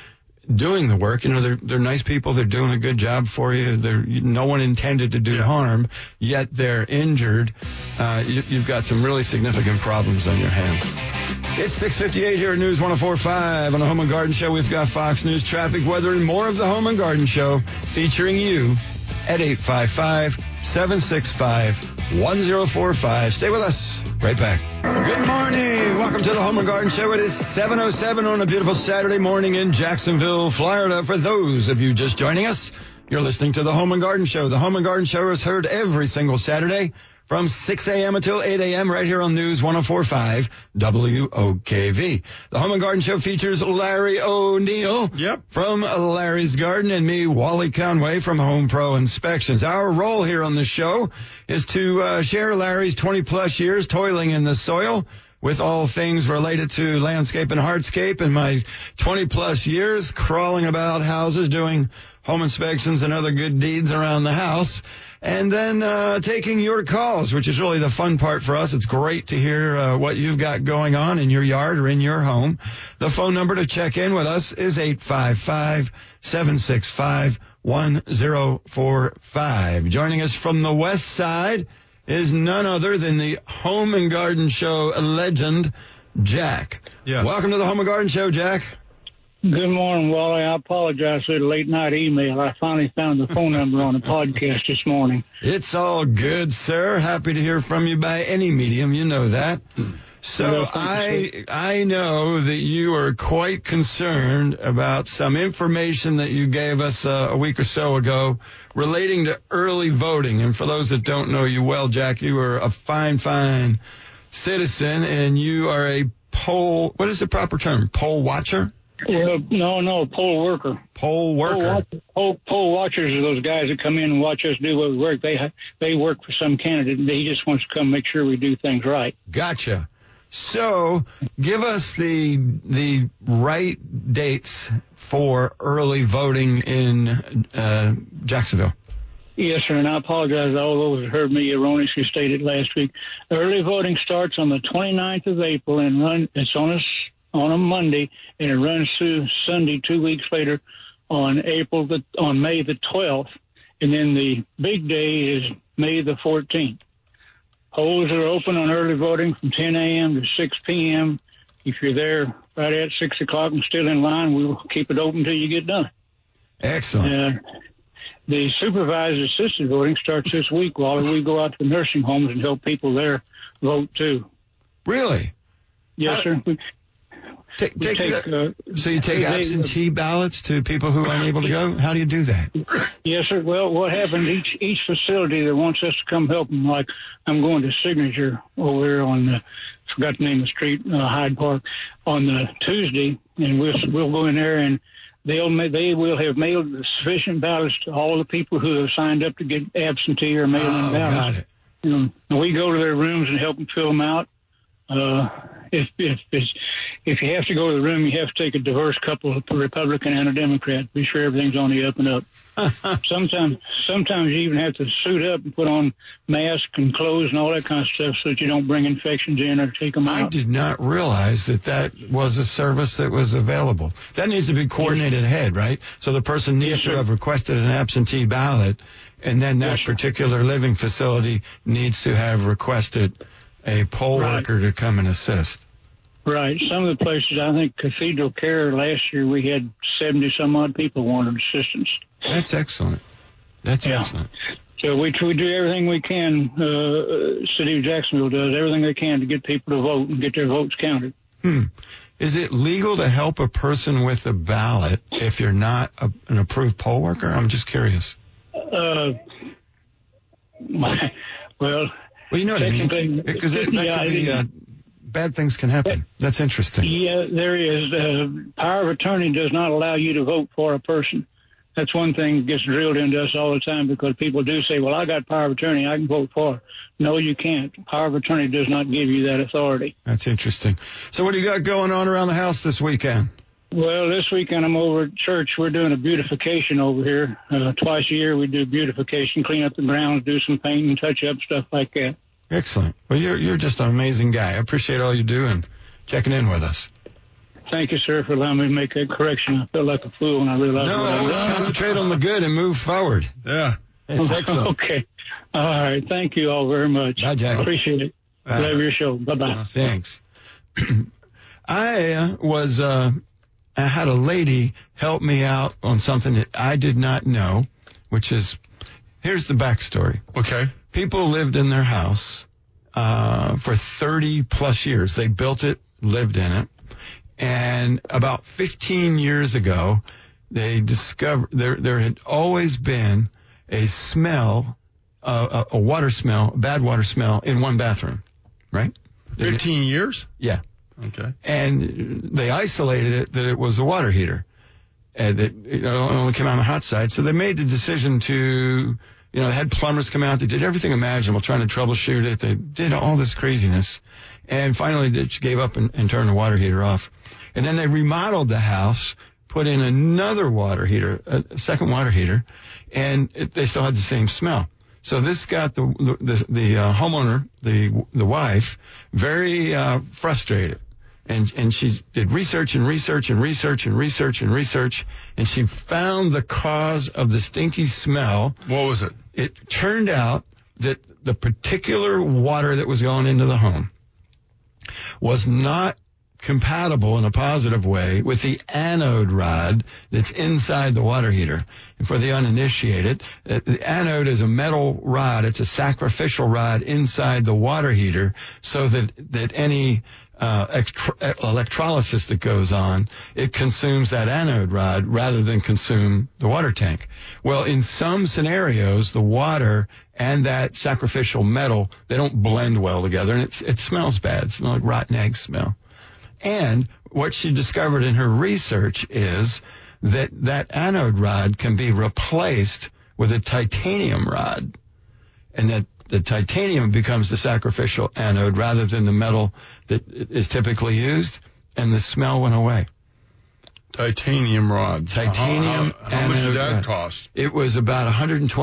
doing the work. You know, they're nice people. They're doing a good job for you. No one intended to do harm, yet they're injured. You've got some really significant problems on your hands. It's 6:58 here at News 104.5 on the Home and Garden Show. We've got Fox News traffic, weather, and more of the Home and Garden Show featuring you at 855-765-1045. Stay with us. Right back. Good morning. Welcome to the Home and Garden Show. It is 7:07 on a beautiful Saturday morning in Jacksonville, Florida. For those of you just joining us, you're listening to the Home and Garden Show. The Home and Garden Show is heard every single Saturday from 6 a.m. until 8 a.m. right here on News 104.5 WOKV. The Home and Garden Show features Larry O'Neill from Larry's Garden and me, Wally Conway from Home Pro Inspections. Our role here on the show is to share Larry's 20-plus years toiling in the soil with all things related to landscape and hardscape, and my 20-plus years crawling about houses doing home inspections and other good deeds around the house. And then taking your calls, which is really the fun part for us. It's great to hear what you've got going on in your yard or in your home. The phone number to check in with us is 855-765-1045. Joining us from the west side is none other than the Home and Garden Show legend, Jack. Yes. Welcome to the Home and Garden Show, Jack. Good morning, Wally. I apologize for the late night email. I finally found the phone number on the podcast this morning. It's all good, sir. Happy to hear from you by any medium. You know that. So I know that you are quite concerned about some information that you gave us a week or so ago relating to early voting. And for those that don't know you well, Jack, you are a fine citizen, and you are a poll, what is the proper term, poll watcher? No, poll worker. Poll worker. Poll watchers are those guys that come in and watch us do what we work. They work for some candidate, and he just wants to come make sure we do things right. Gotcha. So give us the right dates for early voting in Jacksonville. Yes, sir, and I apologize to all those who heard me erroneously stated last week. Early voting starts on the 29th of April and it's on a Monday, and it runs through Sunday 2 weeks later on May the 12th. And then the big day is May the 14th. Polls are open on early voting from 10 a.m. to 6 p.m. If you're there right at 6 o'clock and still in line, we will keep it open until you get done. Excellent. The supervised assisted voting starts this week while we go out to nursing homes and help people there vote too. Really? Yes, sir. So you take absentee ballots to people who aren't able to go? How do you do that? Yes, sir. Well, what happens, each facility that wants us to come help them, like I'm going to Signature over here on forgot the name of the street, Hyde Park, on the Tuesday, and we'll go in there and they will have mailed sufficient ballots to all the people who have signed up to get absentee or mail-in ballots. Got it. And we go to their rooms and help them fill them out. If you have to go to the room, you have to take a diverse couple, a Republican and a Democrat. Be sure everything's on the up and up. Sometimes you even have to suit up and put on masks and clothes and all that kind of stuff so that you don't bring infections in or take them out. I did not realize that was a service that was available. That needs to be coordinated ahead, right? So the person needs to have requested an absentee ballot, and then that particular living facility needs to have requested a poll worker to come and assist. Right. Some of the places, I think Cathedral Care last year, we had 70-some-odd people wanted assistance. That's excellent. Excellent. So we do everything we can, City of Jacksonville does, everything they can to get people to vote and get their votes counted. Is it legal to help a person with a ballot if you're not an approved poll worker? I'm just curious. Well, you know what I mean? Because that could be bad things can happen. That's interesting. Yeah, there is. Power of attorney does not allow you to vote for a person. That's one thing that gets drilled into us all the time because people do say, well, I got power of attorney, I can vote for her. No, you can't. Power of attorney does not give you that authority. That's interesting. So what do you got going on around the house this weekend? Well, this weekend I'm over at church. We're doing a beautification over here. Twice a year we do beautification, clean up the grounds, do some painting, touch up, stuff like that. Excellent. Well, you're just an amazing guy. I appreciate all you do and checking in with us. Thank you, sir, for allowing me to make that correction. I felt like a fool when I realized No, what I'd always done. concentrate on the good and move forward. Yeah. It's excellent. Okay. All right. Thank you all very much. Bye, Jack. Appreciate it. Love your show. Bye-bye. Thanks. I had a lady help me out on something that I did not know, which is, here's the backstory. Okay. People lived in their house for 30 plus years. They built it, lived in it. And about 15 years ago, they discovered there had always been a smell, a water smell, a bad water smell in one bathroom, right? 15 years? Yeah. Okay. And they isolated it that it was a water heater. And it only came out on the hot side. So they made the decision to, they had plumbers come out. They did everything imaginable trying to troubleshoot it. They did all this craziness. And finally they just gave up and turned the water heater off. And then they remodeled the house, put in another water heater, a second water heater, and they still had the same smell. So this got the homeowner, the wife, very frustrated. And she did research, and she found the cause of the stinky smell. What was it? It turned out that the particular water that was going into the home was not compatible in a positive way with the anode rod that's inside the water heater. And for the uninitiated, the anode is a metal rod. It's a sacrificial rod inside the water heater so that any electrolysis that goes on, it consumes that anode rod rather than consume the water tank. Well, in some scenarios, the water and that sacrificial metal, they don't blend well together, and it smells bad. It smells like rotten egg smell. And what she discovered in her research is that anode rod can be replaced with a titanium rod, and that the titanium becomes the sacrificial anode rather than the metal that is typically used, and the smell went away. Titanium rod. Titanium How much did that rod. cost? It was about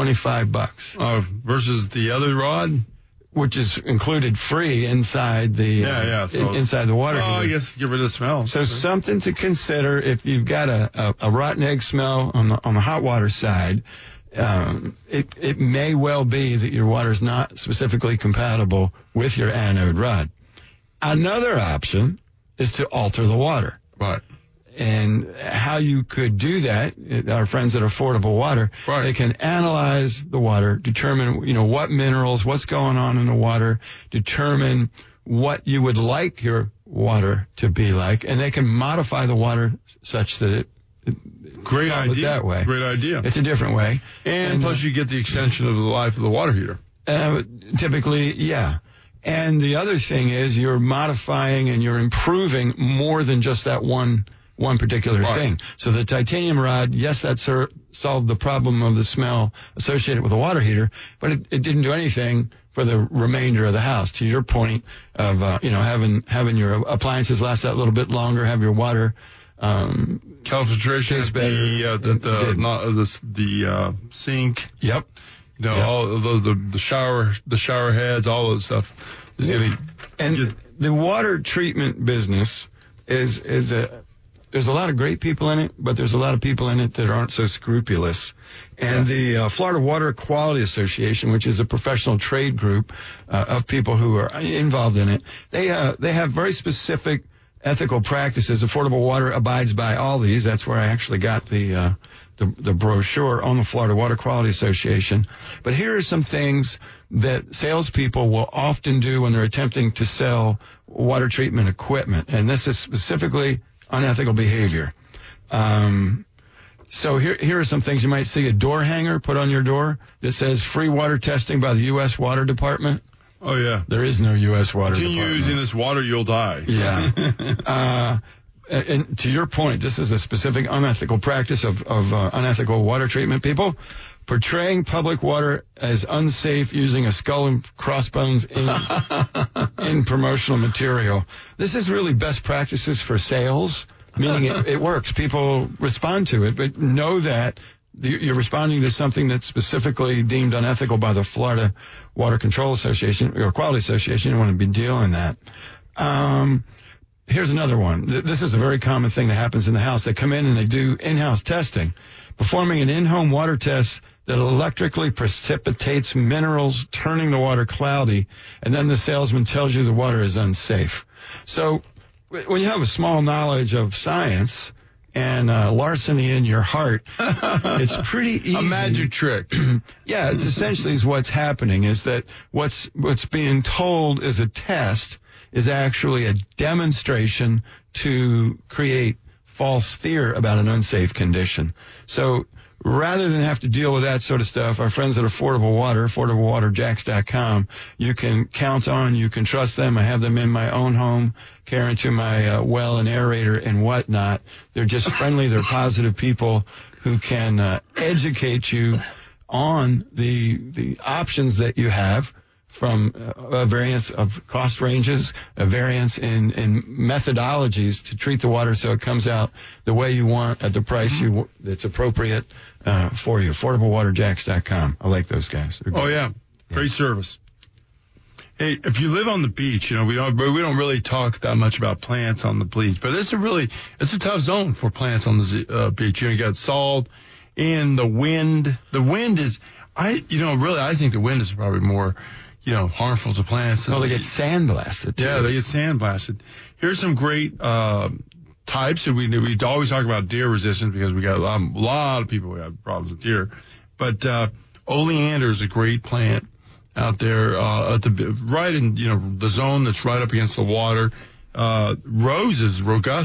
$125. Versus the other rod? Which is included free inside the inside the water heater. I guess get rid of the smell. So something to consider if you've got a rotten egg smell on the hot water side. It may well be that your water is not specifically compatible with your anode rod. Another option is to alter the water. Right. And how you could do that, our friends at Affordable Water, right, they can analyze the water, determine, what minerals, what's going on in the water, determine what you would like your water to be like, and they can modify the water such that Great idea. That way. Great idea. It's a different way. And plus you get the extension of the life of the water heater. Typically, yeah. And the other thing is you're modifying and you're improving more than just that one particular thing. So the titanium rod, yes, that solved the problem of the smell associated with the water heater, but it didn't do anything for the remainder of the house. To your point of, having your appliances last that little bit longer, have your water, calfiltration, the sink. Yep. All of those, the shower heads, all those stuff. The water treatment business there's a lot of great people in it, but there's a lot of people in it that aren't so scrupulous. And the Florida Water Quality Association, which is a professional trade group of people who are involved in it, they have very specific ethical practices. Affordable Water abides by all these. That's where I actually got the brochure on the Florida Water Quality Association. But here are some things that salespeople will often do when they're attempting to sell water treatment equipment. And this is specifically unethical behavior. So here are some things you might see. A door hanger put on your door that says free water testing by the U.S. Water Department. Oh, yeah. There is no U.S. Water Department. Continue using this water, you'll die. Yeah. And to your point, this is a specific unethical practice of unethical water treatment people. Portraying public water as unsafe using a skull and crossbones in promotional material. This is really best practices for sales, meaning it works. People respond to it, but know that you're responding to something that's specifically deemed unethical by the Florida Water Control Association or Quality Association. You don't want to be dealing that. Here's another one. This is a very common thing that happens in the house. They come in and they do in-house testing, performing an in-home water test that electrically precipitates minerals, turning the water cloudy, and then the salesman tells you the water is unsafe. So when you have a small knowledge of science and larceny in your heart, it's pretty easy. A magic trick. Yeah, it's essentially is what's happening is that what's being told is a test is actually a demonstration to create false fear about an unsafe condition. So rather than have to deal with that sort of stuff, our friends at Affordable Water, AffordableWaterJacks.com, you can count on, you can trust them. I have them in my own home, care into my well and aerator and whatnot. They're just friendly. They're positive people who can educate you on the options that you have, from a variance of cost ranges, a variance in methodologies to treat the water so it comes out the way you want at the price that's appropriate for you. AffordableWaterJacks.com. I like those guys. Oh, yeah. Great service. Hey, if you live on the beach, we don't really talk that much about plants on the beach, but it's a tough zone for plants on the beach. You got salt and the wind. The wind is, I think the wind is probably more harmful to plants. They get sandblasted too. Yeah, they get sandblasted. Here's some great types. We always talk about deer resistance because we got a lot of people who have problems with deer. But oleander is a great plant out there right in the zone that's right up against the water. Roses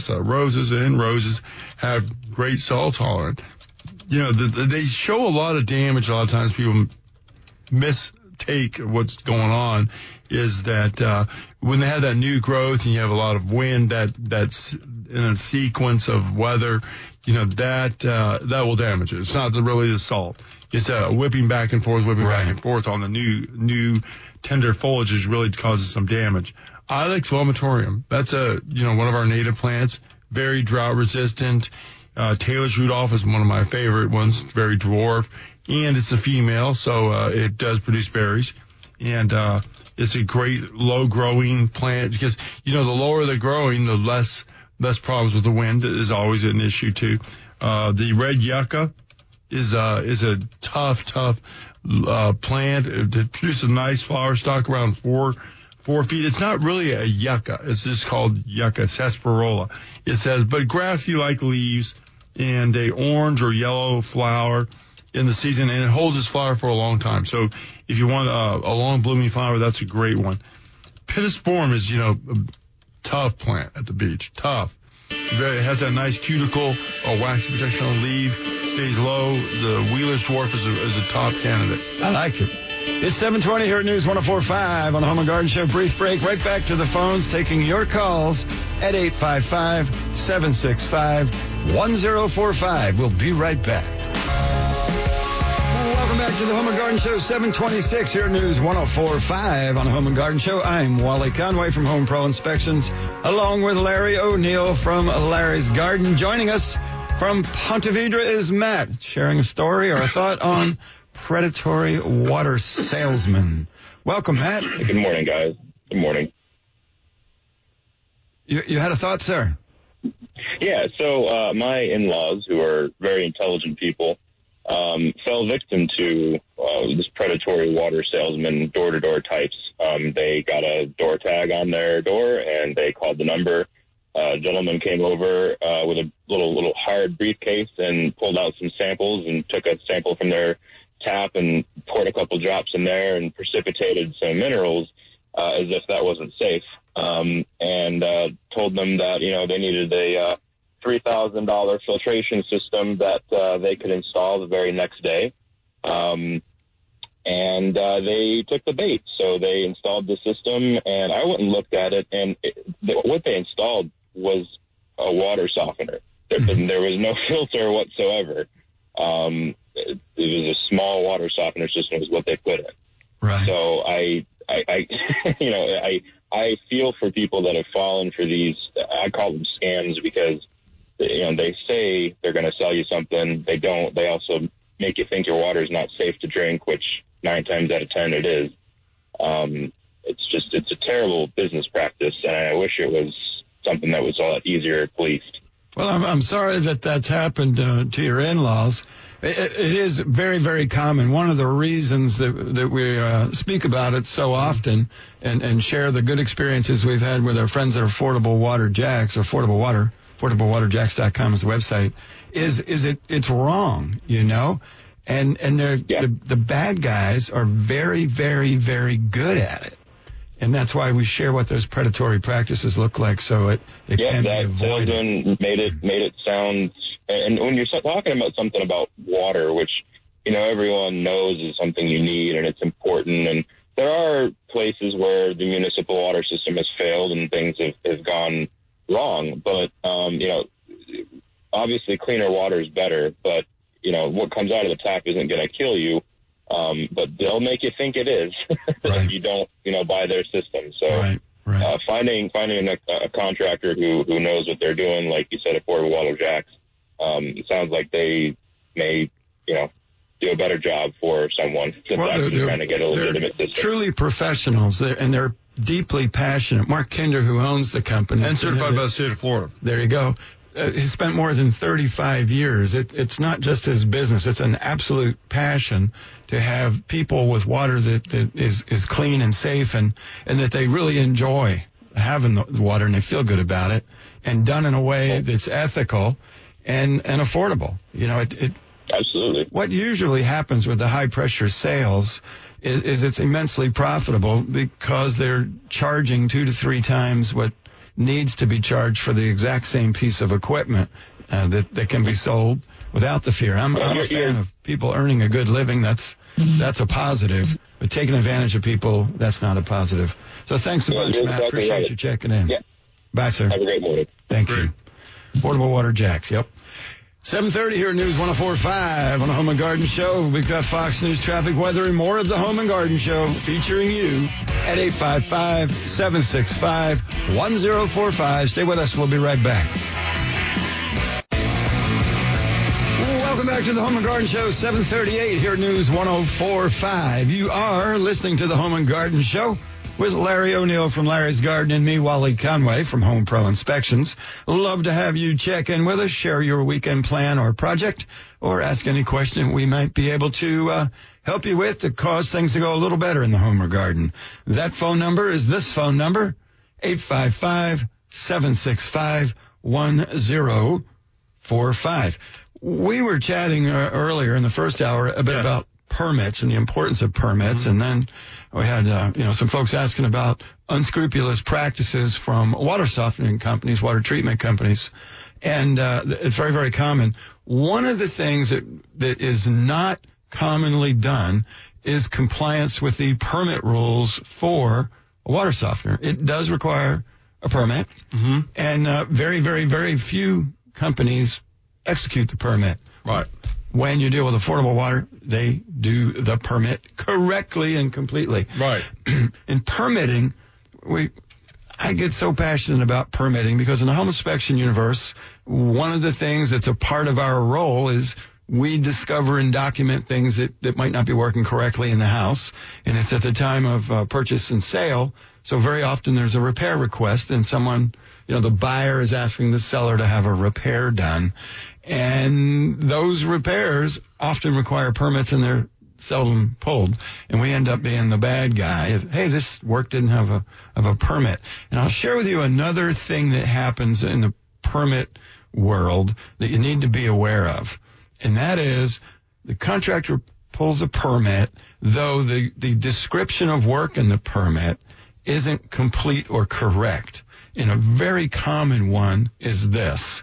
have great salt tolerance. They show a lot of damage. A lot of times people mistake what's going on is that when they have that new growth and you have a lot of wind that's in a sequence of weather, that will damage it. It's not really the salt. It's whipping back and forth on the new tender foliage really causes some damage. Ilex vomitorium, that's one of our native plants, very drought resistant. Taylor's Rudolph is one of my favorite ones, very dwarf, and it's a female, so it does produce berries. And it's a great low-growing plant because, the lower they're growing, the less problems with the wind is always an issue, too. The red yucca is a tough plant. It produces a nice flower stalk around 4 feet. It's not really a yucca. It's just called Yucca sarsaparilla. It says, but grassy-like leaves and a orange or yellow flower in the season, and it holds its flower for a long time. So if you want a long blooming flower, that's a great one. Pittosporum is, a tough plant at the beach. Tough. It has that nice cuticle, a waxy protection on the leaf, stays low. The Wheeler's dwarf is a top candidate. I like it. It's 7:20 here at News 104.5 on the Home and Garden Show. Brief break. Right back to the phones, taking your calls at 855-765-1045. We'll be right back. Welcome back to the Home and Garden Show. 7:26 here at News 104.5 on the Home and Garden Show. I'm Wally Conway from Home Pro Inspections, along with Larry O'Neill from Larry's Garden. Joining us from Ponte Vedra is Matt, sharing a story or a thought on predatory water salesman. Welcome, Matt. Good morning, guys. Good morning. You had a thought, sir? Yeah, so my in-laws, who are very intelligent people, fell victim to this predatory water salesman, door-to-door types. They got a door tag on their door, and they called the number. A gentleman came over with a little hard briefcase and pulled out some samples and took a sample from their tap and poured a couple drops in there and precipitated some minerals as if that wasn't safe, and told them that, they needed a $3,000 filtration system that they could install the very next day. And they took the bait. So they installed the system, and I went and looked at it, and what they installed was a water softener. There was no filter whatsoever. It was a small water softener system is what they put in. Right. So I feel for people that have fallen for these, I call them scams, because, they say they're going to sell you something. They don't. They also make you think your water is not safe to drink, which 9 times out of 10 it is. It's a terrible business practice, and I wish it was something that was a lot easier policed. Well, I'm sorry that that's happened to your in-laws. It is very, very common. One of the reasons that we speak about it so often and share the good experiences we've had with our friends at Affordable Water Jacks, or AffordableWaterJacks.com is the website, is it's wrong, and the bad guys are very, very, very good at it. And that's why we share what those predatory practices look like, so it can be avoided. Salesman made it sound, and when you're talking about something about water, which everyone knows is something you need and it's important, and there are places where the municipal water system has failed and things have gone wrong, but obviously cleaner water is better, but what comes out of the tap isn't going to kill you. But they'll make you think it is if you don't, buy their system. So finding a contractor who knows what they're doing, like you said, Affordable Water Jacks, it sounds like they may, do a better job for someone that's trying to get a legitimate system. Truly professionals, and they're deeply passionate. Mark Kinder, who owns the company, and certified by the state of Florida. There you go. He spent more than 35 years. It's not just his business. It's an absolute passion to have people with water that is clean and safe and that they really enjoy having the water and they feel good about it, and done in a way that's ethical and affordable. Absolutely. What usually happens with the high pressure sales is it's immensely profitable because they're charging 2 to 3 times what needs to be charged for the exact same piece of equipment that can be sold without the fear. I'm a fan of people earning a good living. That's a positive. But taking advantage of people, that's not a positive. So thanks a bunch, Matt. Exactly Appreciate you checking in. Yeah. Bye, sir. Have a great morning. Thank you. Affordable Water Jacks, yep. 7:30 here at News 104.5 on the Home and Garden Show. We've got Fox News traffic, weather, and more of the Home and Garden Show featuring you at 855-765-1045. Stay with us. We'll be right back. Welcome back to the Home and Garden Show, 7:38 here at News 104.5. You are listening to the Home and Garden Show with Larry O'Neill from Larry's Garden and me, Wally Conway from Home Pro Inspections. Love to have you check in with us, share your weekend plan or project, or ask any question we might be able to help you with to cause things to go a little better in the home or garden. That phone number is this phone number, 855-765-1045. We were chatting earlier in the first hour a bit about permits and the importance of permits, and then we had some folks asking about unscrupulous practices from water softening companies, water treatment companies, and it's very, very common. One of the things that is not commonly done is compliance with the permit rules for a water softener. It does require a permit, and very, very, very few companies execute the permit. Right. When you deal with affordable water, they do the permit correctly and completely. Right. In permitting, I get so passionate about permitting because in the home inspection universe, one of the things that's a part of our role is we discover and document things that might not be working correctly in the house. And it's at the time of purchase and sale. So very often there's a repair request and someone, the buyer is asking the seller to have a repair done. And those repairs often require permits and they're seldom pulled. And we end up being the bad guy. Hey, this work didn't have a permit. And I'll share with you another thing that happens in the permit world that you need to be aware of. And that is the contractor pulls a permit, though the description of work in the permit isn't complete or correct. And a very common one is this.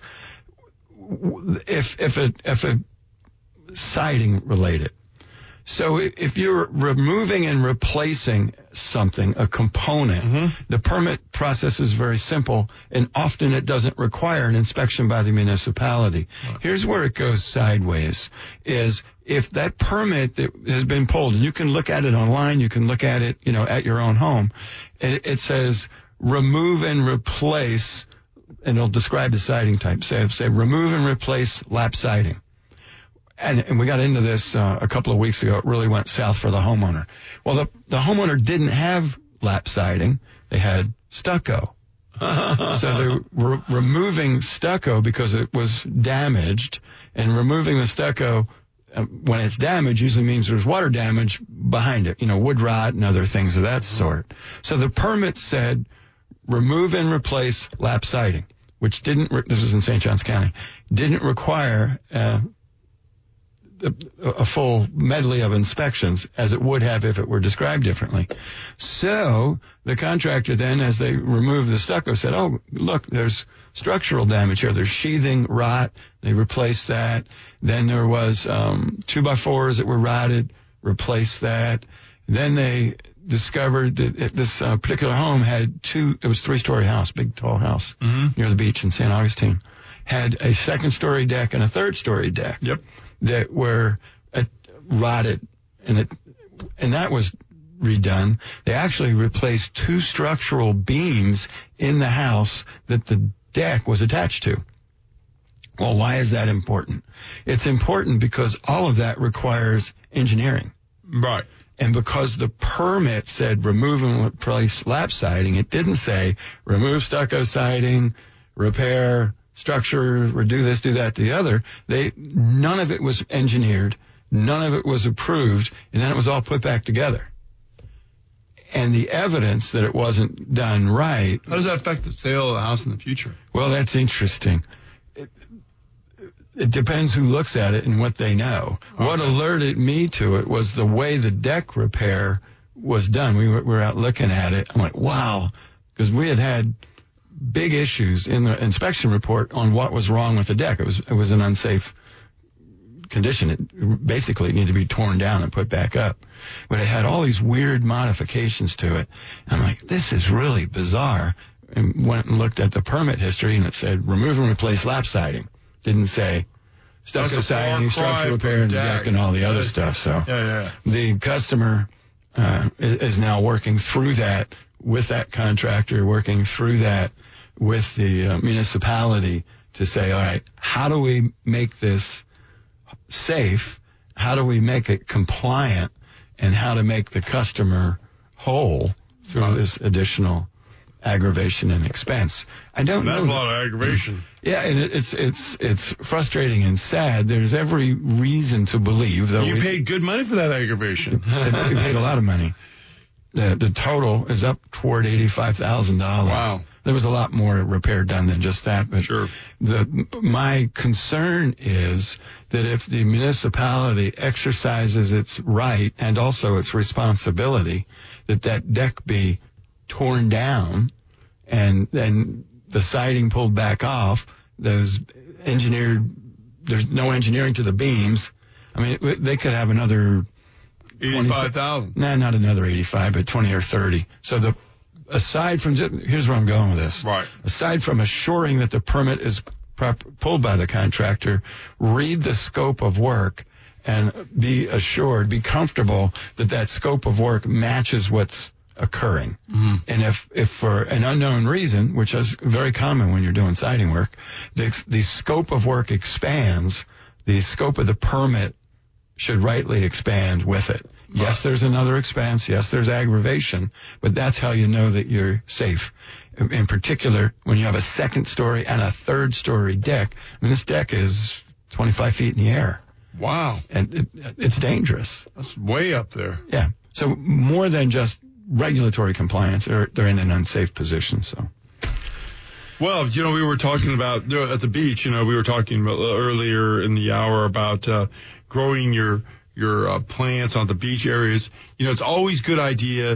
If a siding related. So if you're removing and replacing something, a component, the permit process is very simple, and often it doesn't require an inspection by the municipality. Here's where it goes sideways, is if that permit that has been pulled, and you can look at it online, you can look at it, at your own home, it says remove and replace, and it'll describe the siding type. Say remove and replace lap siding. And we got into this a couple of weeks ago. It really went south for the homeowner. Well, the homeowner didn't have lap siding. They had stucco. So they're removing stucco because it was damaged, and removing the stucco when it's damaged usually means there's water damage behind it, wood rot and other things of that sort. So the permit said remove and replace lap siding, which this was in St. Johns County, didn't require a full medley of inspections as it would have if it were described differently. So the contractor then, as they removed the stucco, said, oh, look, there's structural damage here. There's sheathing rot. They replaced that. Then there was 2x4s that were rotted, replaced that. Then they discovered that this particular home had it was a 3-story house, big tall house near the beach in St. Augustine, had a 2nd-story deck and a 3rd-story deck. Yep. That were rotted, and that was redone. They actually replaced 2 structural beams in the house that the deck was attached to. Well, why is that important? It's important because all of that requires engineering. Right. And because the permit said remove and replace lap siding, it didn't say remove stucco siding, repair structure, or do this, do that, the other. None of it was engineered, none of it was approved, and then it was all put back together. And the evidence that it wasn't done right. How does that affect the sale of the house in the future? Well, that's interesting. It depends who looks at it and what they know. Okay. What alerted me to it was the way the deck repair was done. We were out looking at it. I'm like, wow, because we had big issues in the inspection report on what was wrong with the deck. It was an unsafe condition. It basically needed to be torn down and put back up. But it had all these weird modifications to it. And I'm like, this is really bizarre. And went and looked at the permit history, and it said remove and replace lap siding. Didn't say stucco siding, structural repair, and deck and all the other stuff. So the customer is now working through that with that contractor, working through that with the municipality to say, all right, how do we make this safe? How do we make it compliant? And how to make the customer whole through this additional aggravation and expense. I don't know. That's a lot of aggravation. Yeah, and it's frustrating and sad. There's every reason to believe, though. You paid good money for that aggravation. We paid a lot of money. The total is up toward $85,000. Wow. There was a lot more repair done than just that. But sure. My concern is that if the municipality exercises its right and also its responsibility, that deck be torn down and then the siding pulled back off, there's no engineering to the beams. I mean, they could have another 85,000. Nah, not another 85, but 20 or 30. So aside from, here's where I'm going with this. Right. Aside from assuring that the permit is pulled by the contractor, read the scope of work and be comfortable that scope of work matches what's occurring. Mm-hmm. And if for an unknown reason, which is very common when you're doing siding work, the scope of work expands, the scope of the permit should rightly expand with it. Right. Yes, there's another expense. Yes, there's aggravation, but that's how you know that you're safe. In particular, when you have a 2nd story and a 3rd story deck. I mean, this deck is 25 feet in the air. Wow. And it's dangerous. That's way up there. Yeah. So more than just regulatory compliance, they're in an unsafe position. So. Well, we were talking about at the beach. We were talking about earlier in the hour about growing your plants on the beach areas. It's always a good idea.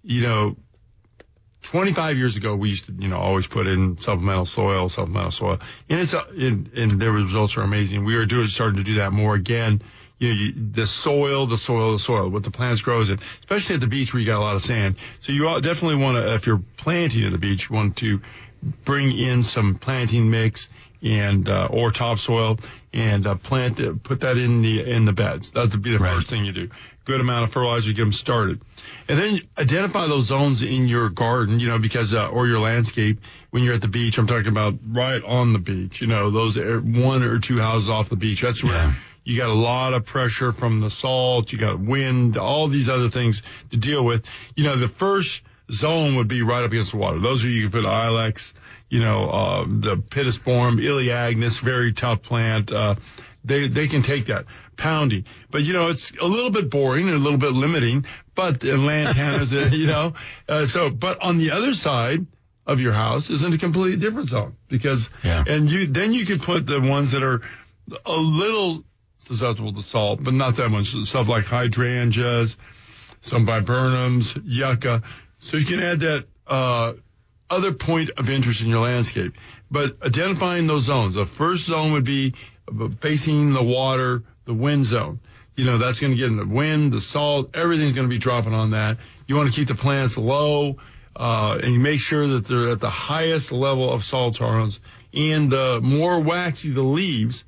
25 years ago, we used to, always put in supplemental soil, and their results are amazing. We are starting to do that more again. The soil, what the plants grows in, especially at the beach where you got a lot of sand. So you definitely want to, if you're planting at the beach, you want to bring in some planting mix and or topsoil and put that in the beds. That would be the first thing you do. Good amount of fertilizer to get them started. And then identify those zones in your garden, because or your landscape when you're at the beach. I'm talking about right on the beach, those 1 or 2 houses off the beach. That's where you got a lot of pressure from the salt, you got wind, all these other things to deal with. The first zone would be right up against the water. Those are you can put Ilex, the Pittosporum, Elaeagnus, very tough plant. They can take that pounding, but it's a little bit boring and a little bit limiting. But lantanas, but on the other side of your house is in a completely different zone because then you could put the ones that are a little susceptible to salt, but not that much. Stuff like hydrangeas, some viburnums, yucca. So you can add that other point of interest in your landscape. But identifying those zones. The first zone would be facing the water, the wind zone. That's going to get in the wind, the salt, everything's going to be dropping on that. You want to keep the plants low, and you make sure that they're at the highest level of salt tolerance. And the more waxy the leaves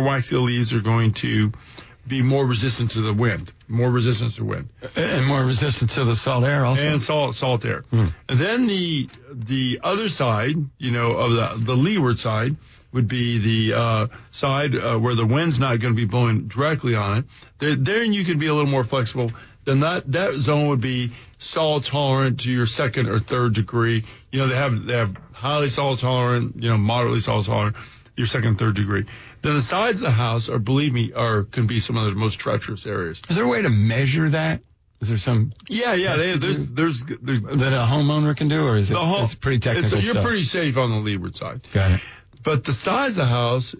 are going to be more resistant to the wind, more resistance to wind. And more resistant to the salt air also. And salt air. And then the other side, of the leeward side would be the side where the wind's not going to be blowing directly on it. There you could be a little more flexible. Then that zone would be salt tolerant to your second or third degree. They have highly salt tolerant, moderately salt tolerant, your second and third degree. Then the sides of the house can be some of the most treacherous areas. Is there a way to measure that? Is there some? Yeah. There's that a homeowner can do, or is it? It's pretty technical you're stuff. pretty safe on the leeward side. Got it. But the size of the house,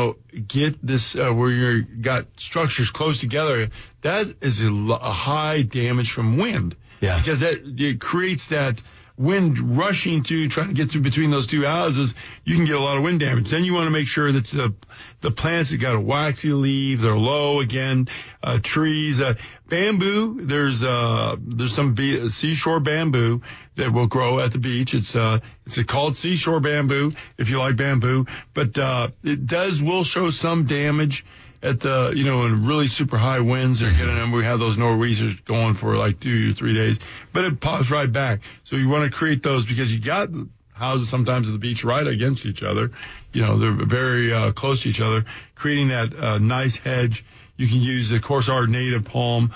get this where you got structures close together. That is a high damage from wind. Yeah. Because it creates that wind rushing through, trying to get through between those two houses. You can get a lot of wind damage. Then you want to make sure that the plants that got a waxy leaves are low again. Trees, bamboo. There's some seashore bamboo that will grow at the beach. It's called seashore bamboo if you like bamboo, but it will show some damage at the in really super high winds they're getting them. We have those nor'easters going for like 2 or 3 days, but it pops right back. So you want to create those because you got houses sometimes at the beach right against each other. They're very close to each other, creating that nice hedge. You can use the Corsard native palm,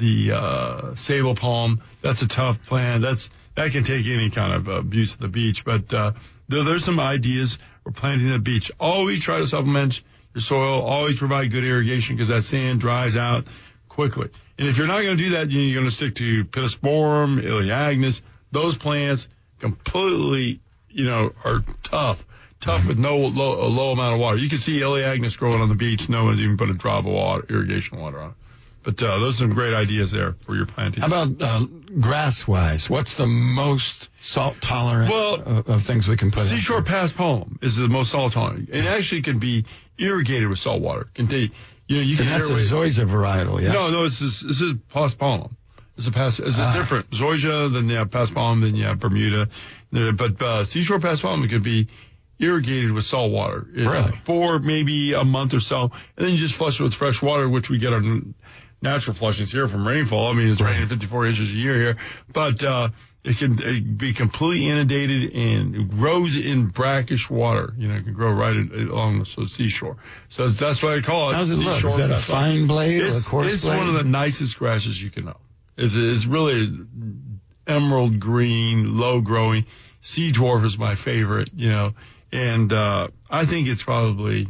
the sable palm. That's a tough plant. That can take any kind of abuse at the beach. But there's some ideas for planting at the beach. Always try to supplement your soil. Always provide good irrigation because that sand dries out quickly. And if you're not going to do that, you're going to stick to Pittosporum, Elaeagnus. Those plants completely, are tough with a low amount of water. You can see Elaeagnus growing on the beach. No one's even put a drop of irrigation water on it. But those are some great ideas there for your planting. How about grass-wise? What's the most salt-tolerant of things we can put in? Seashore paspalum is the most salt-tolerant. It actually can be irrigated with salt water. You can that's a zoysia varietal, yeah? No, this is paspalum. It's a different zoysia than paspalum than Bermuda. But seashore paspalum, it could be irrigated with salt water for maybe a month or so, and then you just flush it with fresh water, which we get our natural flushings here from rainfall. I mean, it's raining 54 inches a year here, but it can be completely inundated and it grows in brackish water. It can grow right along the seashore. So that's why I call it. How's it seashore. Look? Is that a fine blade or a coarse blade? It's one of the nicest grasses you can know. It's really emerald green, low growing. Sea dwarf is my favorite, and I think it's probably,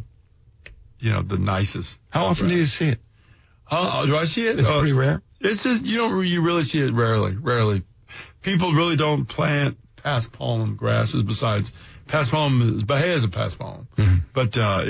the nicest. How often do you see it? Do I see it? It's pretty rare. You really see it rarely. People really don't plant paspalum grasses besides paspalum. Bahia is a paspalum, but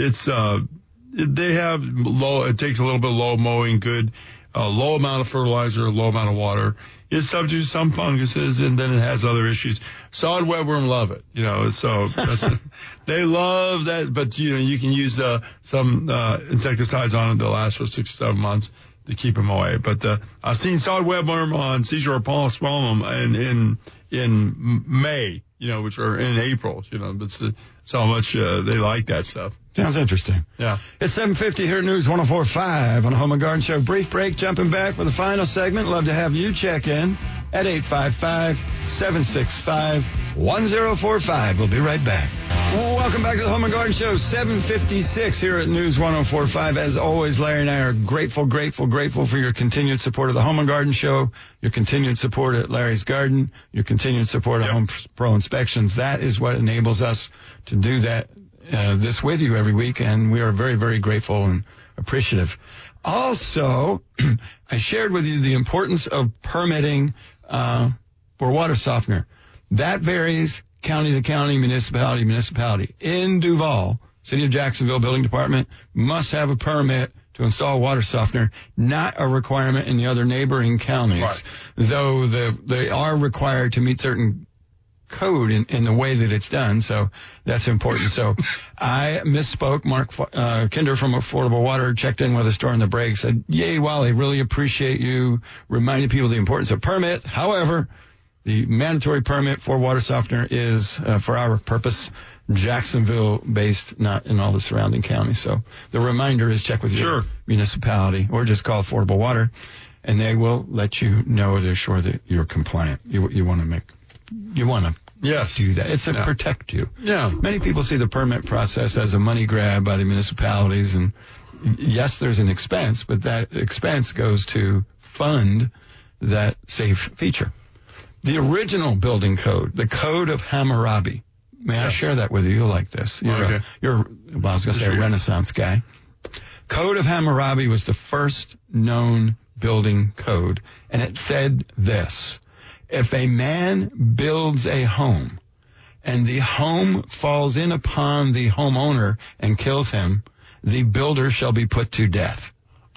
they have it takes a little bit of low mowing, good, low amount of fertilizer, low amount of water. It's subject to some funguses, and then it has other issues. Sod webworm love it, so they love that. But you can use some insecticides on it that last for 6 to 7 months to keep them away. But I've seen sod webworm on seashore paspalum in May, which are in April. That's how much they like that stuff. Sounds interesting. Yeah. It's 7:50 here at News 104.5 on the Home and Garden Show. Brief break, jumping back for the final segment. Love to have you check in at 855-765-1045. We'll be right back. Welcome back to the Home and Garden Show, 7:56 here at News 104.5. As always, Larry and I are grateful for your continued support of the Home and Garden Show, your continued support at Larry's Garden, your continued support of Home Pro Inspections. That is what enables us to do that this with you every week, and we are very, very grateful and appreciative. Also, I shared with you the importance of permitting for water softener. That varies county to county, municipality to municipality. In Duval, City of Jacksonville Building Department must have a permit to install water softener, not a requirement in the other neighboring counties, though they are required to meet certain code in the way that it's done. So that's important. So I misspoke. Mark Kinder from Affordable Water checked in with us during the break, said, "Yay, Wally, really appreciate you reminding people the importance of permit. However, the mandatory permit for water softener is, for our purpose, Jacksonville-based, not in all the surrounding counties. So the reminder is check with your municipality or just call Affordable Water, and they will let you know to assure that you're compliant. You want to do that. It's to protect you. Yeah. Many people see the permit process as a money grab by the municipalities, and yes, there's an expense, but that expense goes to fund that safe feature. The original building code, the Code of Hammurabi. May I share that with you? You'll like this. You're I was going to say a Renaissance guy. Code of Hammurabi was the first known building code, and it said this: if a man builds a home and the home falls in upon the homeowner and kills him, the builder shall be put to death.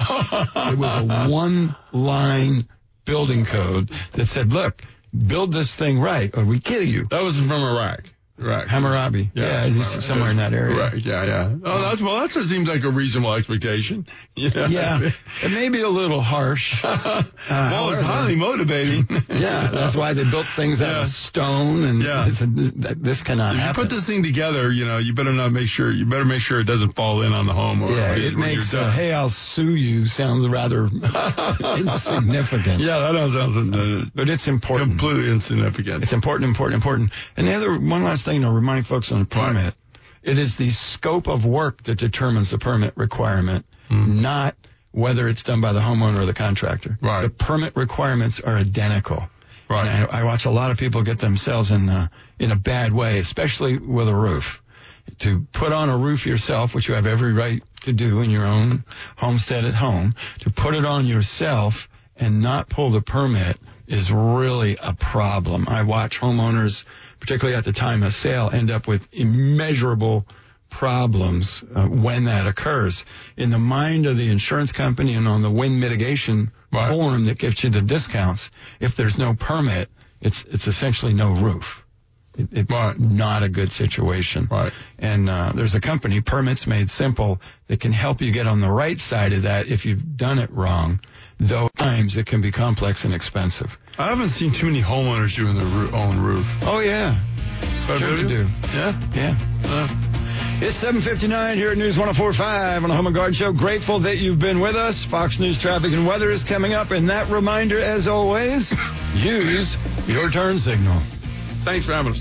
It was a one-line building code that said, look, build this thing right or we kill you. That was from Iraq. Right. Hammurabi. Somewhere in that area. Right. Yeah. Oh, that seems like a reasonable expectation. Yeah. It may be a little harsh. Well, it's highly motivating. That's why they built things out of stone, and this cannot happen. If you put this thing together, you better make sure it doesn't fall in on the home. It makes hey, I'll sue you sound rather insignificant. Yeah, that sounds but it's important. Completely insignificant. It's important. And the other one last thing to remind folks on the permit, it is the scope of work that determines the permit requirement, not whether it's done by the homeowner or the contractor. Right. The permit requirements are identical. Right. And I watch a lot of people get themselves in a bad way, especially with a roof. To put on a roof yourself, which you have every right to do in your own homestead at home, to put it on yourself and not pull the permit is really a problem. I watch homeowners, particularly at the time of sale, end up with immeasurable problems when that occurs. In the mind of the insurance company and on the wind mitigation form that gives you the discounts, if there's no permit, it's essentially no roof. It's not a good situation. Right. And there's a company, Permits Made Simple, that can help you get on the right side of that if you've done it wrong, though at times it can be complex and expensive. I haven't seen too many homeowners doing their own roof. Oh, yeah. Sure to do. Yeah? It's 7:59 here at News 104.5 on the Home and Garden Show. Grateful that you've been with us. Fox News traffic and weather is coming up. And that reminder, as always, use your turn signal. Thanks for having us.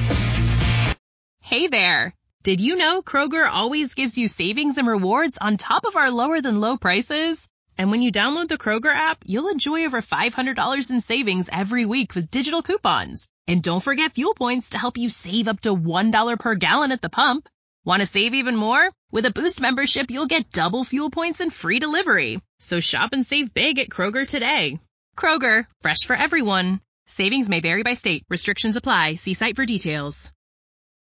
Hey there. Did you know Kroger always gives you savings and rewards on top of our lower than low prices? And when you download the Kroger app, you'll enjoy over $500 in savings every week with digital coupons. And don't forget fuel points to help you save up to $1 per gallon at the pump. Want to save even more? With a Boost membership, you'll get double fuel points and free delivery. So shop and save big at Kroger today. Kroger, fresh for everyone. Savings may vary by state. Restrictions apply. See site for details.